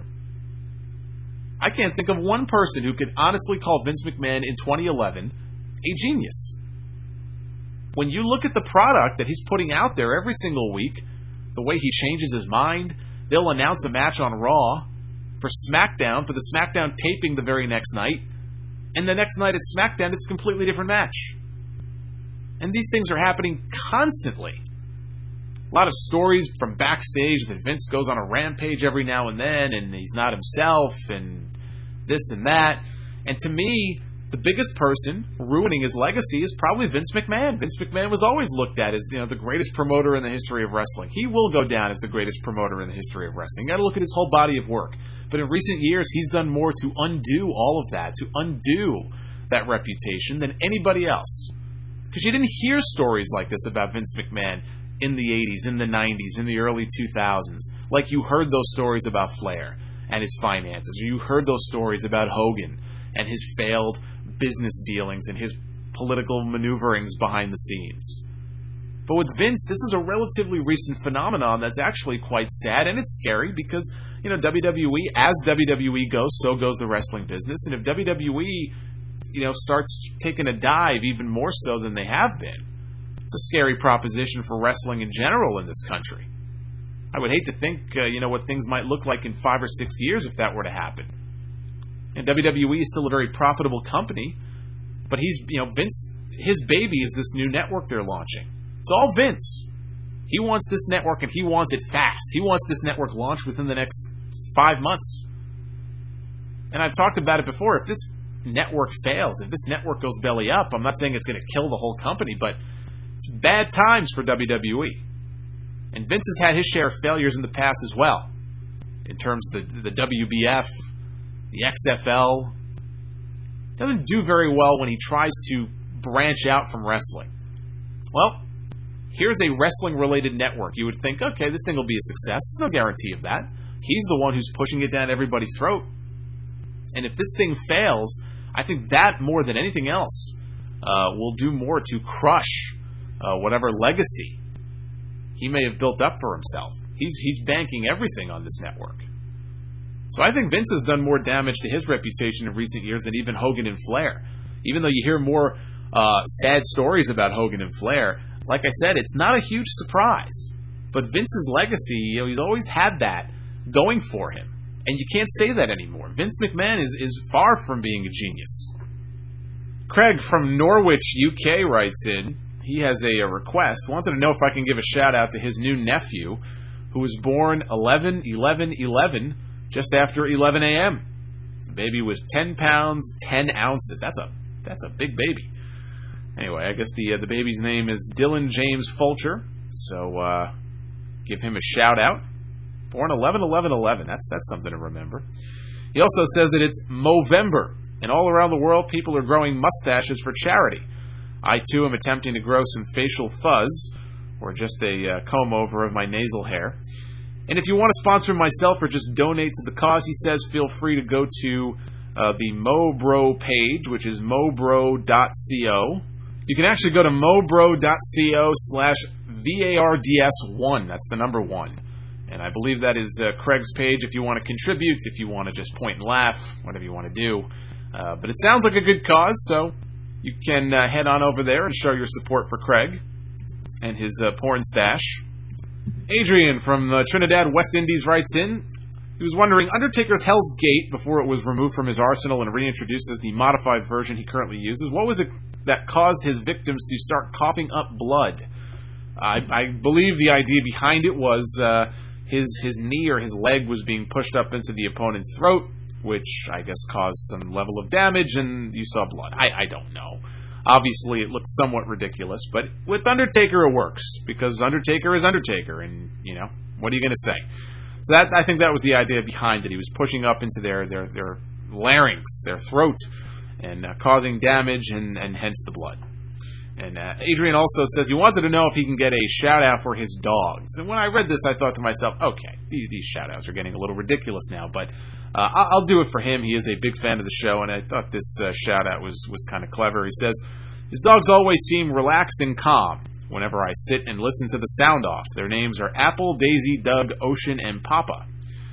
I can't think of one person who could honestly call Vince McMahon in twenty eleven a genius. When you look at the product that he's putting out there every single week, the way he changes his mind, they'll announce a match on Raw, for SmackDown, for the SmackDown taping the very next night, and the next night at SmackDown, it's a completely different match. And these things are happening constantly. A lot of stories from backstage that Vince goes on a rampage every now and then, and he's not himself, and this and that. And to me, the biggest person ruining his legacy is probably Vince McMahon. Vince McMahon was always looked at as, you know, the greatest promoter in the history of wrestling. He will go down as the greatest promoter in the history of wrestling. You got to look at his whole body of work. But in recent years, he's done more to undo all of that, to undo that reputation than anybody else. Because you didn't hear stories like this about Vince McMahon in the eighties, in the nineties, in the early two thousands, like you heard those stories about Flair and his finances, or you heard those stories about Hogan and his failed business dealings and his political maneuverings behind the scenes. But with Vince, this is a relatively recent phenomenon that's actually quite sad, and it's scary because, you know, W W E, as W W E goes, so goes the wrestling business, and if W W E, you know, starts taking a dive even more so than they have been, it's a scary proposition for wrestling in general in this country. I would hate to think, uh, you know, what things might look like in five or six years if that were to happen. And W W E is still a very profitable company, but he's, you know, Vince, his baby is this new network they're launching. It's all Vince. He wants this network, and he wants it fast. He wants this network launched within the next five months. And I've talked about it before. If this network fails, if this network goes belly up, I'm not saying it's going to kill the whole company, but it's bad times for W W E. And Vince has had his share of failures in the past as well, in terms of the, the W B F, the X F L. Doesn't do very well when he tries to branch out from wrestling. Well, here's a wrestling-related network. You would think, okay, this thing will be a success. There's no guarantee of that. He's the one who's pushing it down everybody's throat. And if this thing fails, I think that, more than anything else, uh, will do more to crush uh, whatever legacy he may have built up for himself. He's he's banking everything on this network. So I think Vince has done more damage to his reputation in recent years than even Hogan and Flair. Even though you hear more uh, sad stories about Hogan and Flair, like I said, it's not a huge surprise. But Vince's legacy, you know, he's always had that going for him. And you can't say that anymore. Vince McMahon is, is far from being a genius. Craig from Norwich, U K writes in, he has a, a request, wanted to know if I can give a shout out to his new nephew, who was born eleven eleven eleven, just after eleven a.m. The baby was ten pounds, ten ounces. That's a that's a big baby. Anyway, I guess the uh, the baby's name is Dylan James Fulcher, so uh, give him a shout out. Born eleven eleven eleven. That's that's something to remember. He also says that it's Movember, and all around the world, people are growing mustaches for charity. I, too, am attempting to grow some facial fuzz, or just a uh, comb-over of my nasal hair. And if you want to sponsor myself or just donate to the cause, he says, feel free to go to uh, the Mobro page, which is mobro dot co. You can actually go to mobro dot co slash V A R D S one. That's the number one. And I believe that is uh, Craig's page if you want to contribute, if you want to just point and laugh, whatever you want to do. Uh, but it sounds like a good cause, so you can uh, head on over there and show your support for Craig and his uh, porn stash. Adrian from uh, Trinidad, West Indies writes in, he was wondering, Undertaker's Hell's Gate, before it was removed from his arsenal and reintroduced as the modified version he currently uses, what was it that caused his victims to start coughing up blood? I, I believe the idea behind it was uh, his his knee or his leg was being pushed up into the opponent's throat, which I guess caused some level of damage, and you saw blood. I, I don't know. Obviously, it looked somewhat ridiculous, but with Undertaker it works, because Undertaker is Undertaker, and, you know, what are you going to say? So that I think that was the idea behind it. He was pushing up into their, their, their larynx, their throat, and uh, causing damage, and, and hence the blood. And uh, Adrian also says he wanted to know if he can get a shout-out for his dogs. And when I read this, I thought to myself, okay, these, these shout-outs are getting a little ridiculous now, but uh, I'll do it for him. He is a big fan of the show, and I thought this uh, shout-out was, was kind of clever. He says, his dogs always seem relaxed and calm whenever I sit and listen to the sound off. Their names are Apple, Daisy, Doug, Ocean, and Papa.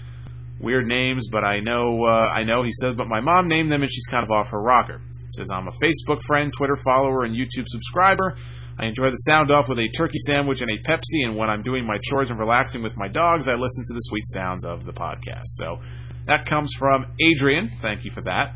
Weird names, but I know, uh, I know, he says, but my mom named them, and she's kind of off her rocker. Says, I'm a Facebook friend, Twitter follower, and YouTube subscriber. I enjoy the sound off with a turkey sandwich and a Pepsi, and when I'm doing my chores and relaxing with my dogs, I listen to the sweet sounds of the podcast. So, That comes from Adrian. Thank you for that.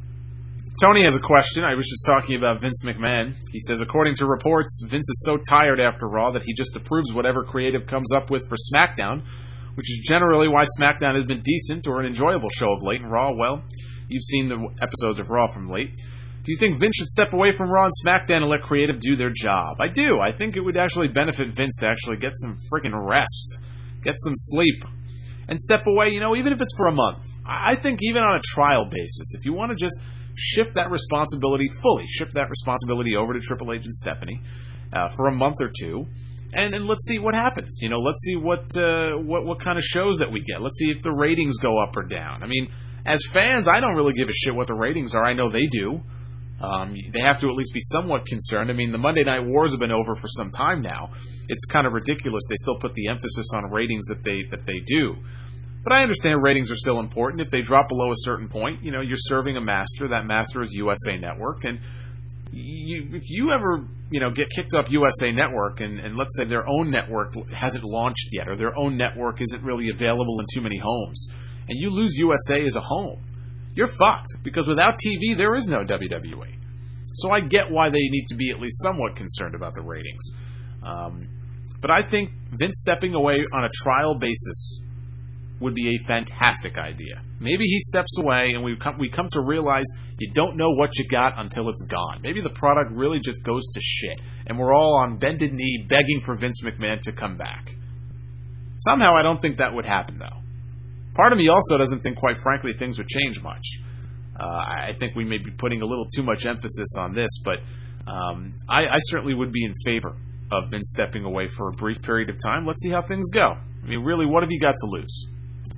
Tony has a question. I was just talking about Vince McMahon. He says, according to reports, Vince is so tired after Raw that he just approves whatever creative comes up with for SmackDown, which is generally why SmackDown has been decent or an enjoyable show of late. And Raw, well, you've seen the episodes of Raw from late. Do you think Vince should step away from Raw and SmackDown and let creative do their job? I do. I think it would actually benefit Vince to actually get some freaking rest, get some sleep, and step away, you know, even if it's for a month. I think even on a trial basis, if you want to just shift that responsibility fully, shift that responsibility over to Triple H and Stephanie uh, for a month or two, and, and let's see what happens. You know, let's see what, uh, what what kind of shows that we get. Let's see if the ratings go up or down. I mean, as fans, I don't really give a shit what the ratings are. I know they do. Um, they have to at least be somewhat concerned. I mean, the Monday Night Wars have been over for some time now. It's kind of ridiculous. They still put the emphasis on ratings that they that they do. But I understand ratings are still important. If they drop below a certain point, you know, you're serving a master. That master is U S A Network. And you, if you ever, you know, get kicked off U S A Network and, and let's say their own network hasn't launched yet or their own network isn't really available in too many homes, and you lose U S A as a home, you're fucked. Because without T V, there is no W W E. So I get why they need to be at least somewhat concerned about the ratings. Um, but I think Vince stepping away on a trial basis would be a fantastic idea. Maybe he steps away and we come, we come to realize you don't know what you got until it's gone. Maybe the product really just goes to shit and we're all on bended knee begging for Vince McMahon to come back. Somehow I don't think that would happen, though. Part of me also doesn't think, quite frankly, things would change much. Uh, I think we may be putting a little too much emphasis on this, but um, I, I certainly would be in favor of Vince stepping away for a brief period of time. Let's see how things go. I mean, really, what have you got to lose?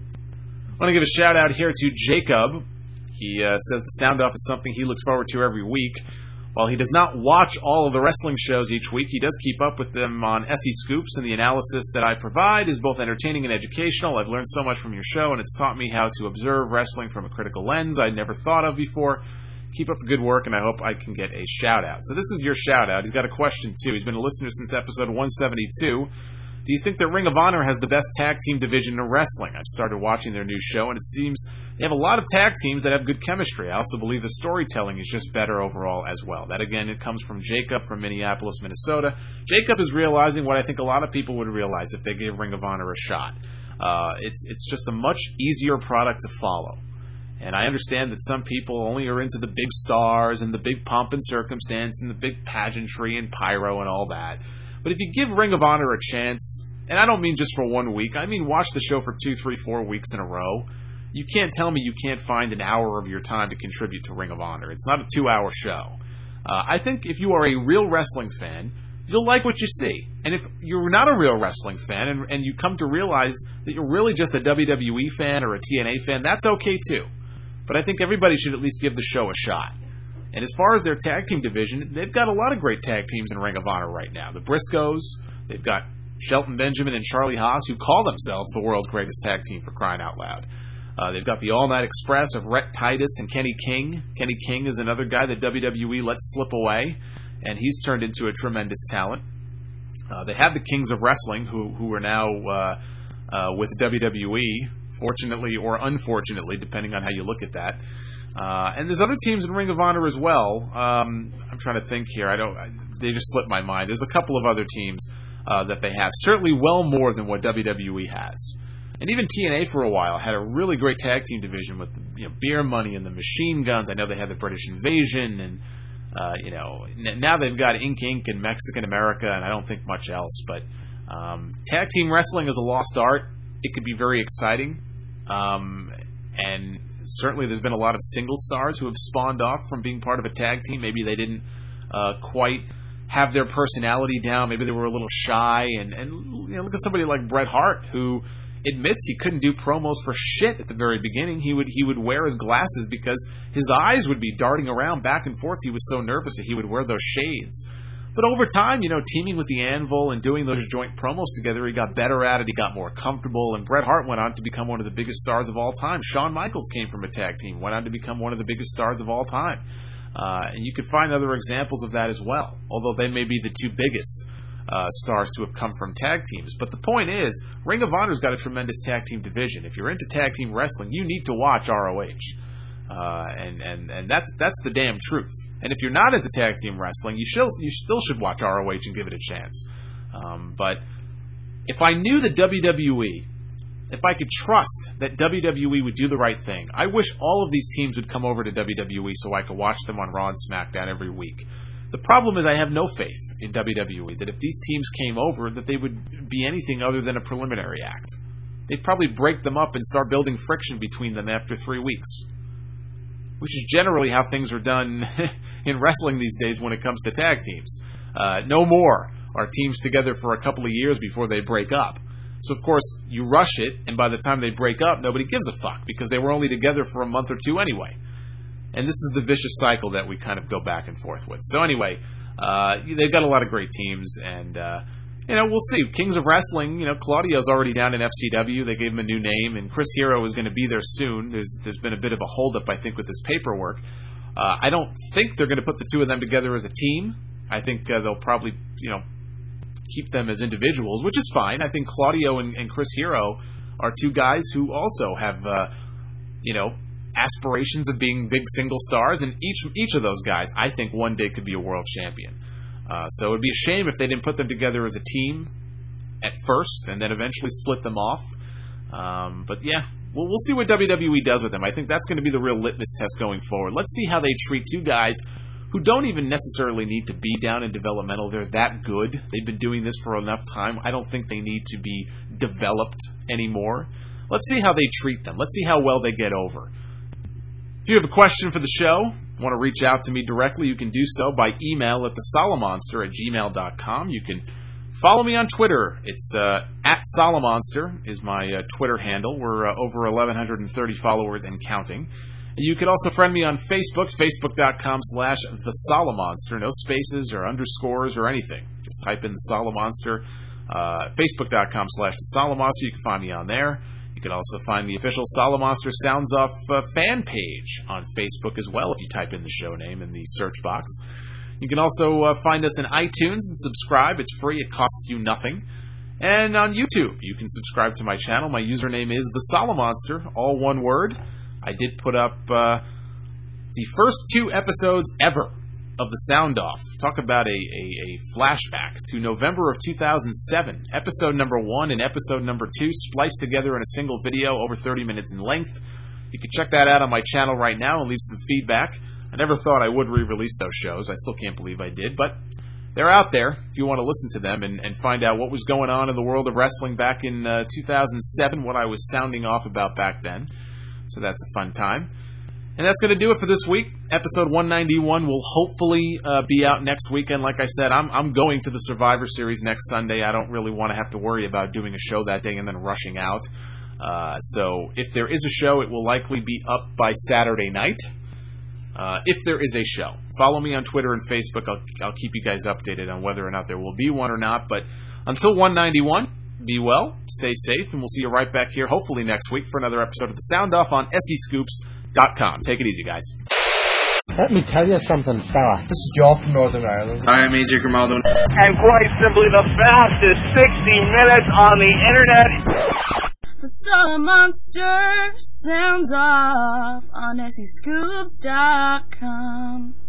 I want to give a shout out here to Jacob. He uh, says the Sound Off is something he looks forward to every week. While he does not watch all of the wrestling shows each week, he does keep up with them on S E Scoops, and the analysis that I provide is both entertaining and educational. I've learned so much from your show, and it's taught me how to observe wrestling from a critical lens I'd never thought of before. Keep up the good work, and I hope I can get a shout out. So this is your shout out. He's got a question, too. He's been a listener since episode one seventy-two. Do you think that Ring of Honor has the best tag team division in wrestling? I've started watching their new show, and it seems they have a lot of tag teams that have good chemistry. I also believe the storytelling is just better overall as well. That, again, it comes from Jacob from Minneapolis, Minnesota. Jacob is realizing what I think a lot of people would realize if they gave Ring of Honor a shot. Uh, it's it's just a much easier product to follow. And I understand that some people only are into the big stars and the big pomp and circumstance and the big pageantry and pyro and all that. But if you give Ring of Honor a chance, and I don't mean just for one week, I mean watch the show for two, three, four weeks in a row, you can't tell me you can't find an hour of your time to contribute to Ring of Honor. It's not a two-hour show. Uh, I think if you are a real wrestling fan, you'll like what you see. And if you're not a real wrestling fan and, and you come to realize that you're really just a W W E fan or a T N A fan, that's okay too. But I think everybody should at least give the show a shot. And as far as their tag team division, they've got a lot of great tag teams in Ring of Honor right now. The Briscoes, they've got Shelton Benjamin and Charlie Haas, who call themselves the world's greatest tag team for crying out loud. Uh, they've got the All Night Express of Rhett Titus and Kenny King. Kenny King is another guy that W W E lets slip away, and he's turned into a tremendous talent. Uh, they have the Kings of Wrestling, who who are now uh, uh, with W W E, fortunately or unfortunately, depending on how you look at that. Uh, and there's other teams in Ring of Honor as well. Um, I'm trying to think here. I don't. I, they just slipped my mind. There's a couple of other teams uh, that they have. Certainly, well more than what W W E has. And even T N A for a while had a really great tag team division with the, you know, Beer Money and the Machine Guns. I know they had the British Invasion, and uh, you know n- now they've got Ink Inc and Mexican America, and I don't think much else. But um, tag team wrestling is a lost art. It could be very exciting, um, and certainly there's been a lot of single stars who have spawned off from being part of a tag team. Maybe they didn't uh, quite have their personality down. Maybe they were a little shy. And, and you know, look at somebody like Bret Hart, who admits he couldn't do promos for shit at the very beginning. He would he would wear his glasses because his eyes would be darting around back and forth. He was so nervous that he would wear those shades. But over time, you know, teaming with the Anvil and doing those joint promos together, he got better at it. He got more comfortable. And Bret Hart went on to become one of the biggest stars of all time. Shawn Michaels came from a tag team, went on to become one of the biggest stars of all time. Uh, and you could find other examples of that as well, although they may be the two biggest uh, stars to have come from tag teams. But the point is, Ring of Honor's got a tremendous tag team division. If you're into tag team wrestling, you need to watch R O H. Uh, and, and, and that's that's the damn truth. And if you're not into tag team wrestling, you still you still should watch R O H and give it a chance. Um, but if I knew the W W E, if I could trust that W W E would do the right thing, I wish all of these teams would come over to W W E so I could watch them on Raw and SmackDown every week. The problem is I have no faith in W W E that if these teams came over, that they would be anything other than a preliminary act. They'd probably break them up and start building friction between them after three weeks. Which is generally how things are done in wrestling these days when it comes to tag teams. Uh, no more are teams together for a couple of years before they break up. So, of course, you rush it, and by the time they break up, nobody gives a fuck, because they were only together for a month or two anyway. And this is the vicious cycle that we kind of go back and forth with. So anyway, uh, they've got a lot of great teams, and, uh, you know, we'll see. Kings of Wrestling, you know, Claudio's already down in F C W. They gave him a new name, and Chris Hero is going to be there soon. There's There's been a bit of a holdup, I think, with his paperwork. Uh, I don't think they're going to put the two of them together as a team. I think uh, they'll probably, you know, keep them as individuals, which is fine. I think Claudio and, and Chris Hero are two guys who also have, uh, you know, aspirations of being big single stars, and each each of those guys, I think, one day could be a world champion. Uh, so it would be a shame if they didn't put them together as a team at first and then eventually split them off. Um, but yeah, we'll, we'll see what W W E does with them. I think that's going to be the real litmus test going forward. Let's see how they treat two guys who don't even necessarily need to be down in developmental. They're that good. They've been doing this for enough time. I don't think they need to be developed anymore. Let's see how they treat them. Let's see how well they get over. If you have a question for the show, want to reach out to me directly, you can do so by email at the solomonster at gmail dot com. You can follow me on Twitter. It's uh, at Solomonster is my uh, Twitter handle. We're uh, over eleven thirty followers and counting. And you can also friend me on Facebook, facebook dot com slash the Solomonster. No spaces or underscores or anything. Just type in the Solomonster. Uh, facebook dot com slash the Solomonster. You can find me on there. You can also find the official Solomonster Sounds Off uh, fan page on Facebook as well if you type in the show name in the search box. You can also uh, find us in iTunes and subscribe. It's free. It costs you nothing. And on YouTube, you can subscribe to my channel. My username is the Solomonster, all one word. I did put up uh, the first two episodes ever of the Sound Off. Talk about a, a, a flashback to November of two thousand seven. Episode number one and episode number two spliced together in a single video over thirty minutes in length. You can check that out on my channel right now and leave some feedback. I never thought I would re-release those shows. I still can't believe I did, but they're out there if you want to listen to them and, and find out what was going on in the world of wrestling back in uh, two thousand seven, what I was sounding off about back then. So that's a fun time. And that's going to do it for this week. Episode one ninety-one will hopefully uh, be out next weekend. Like I said, I'm I'm going to the Survivor Series next Sunday. I don't really want to have to worry about doing a show that day and then rushing out. Uh, so if there is a show, it will likely be up by Saturday night. Uh, if there is a show. Follow me on Twitter and Facebook. I'll, I'll keep you guys updated on whether or not there will be one or not. But until one ninety-one, be well, stay safe, and we'll see you right back here, hopefully next week, for another episode of The Sound Off on S E Scoops dot com. Take it easy, guys. Let me tell you something, fella. This is Joe from Northern Ireland. Hi, I'm A J Grimaldo. And quite simply the fastest sixty minutes on the internet. The Solomonster Sounds Off on S E Scoops dot com.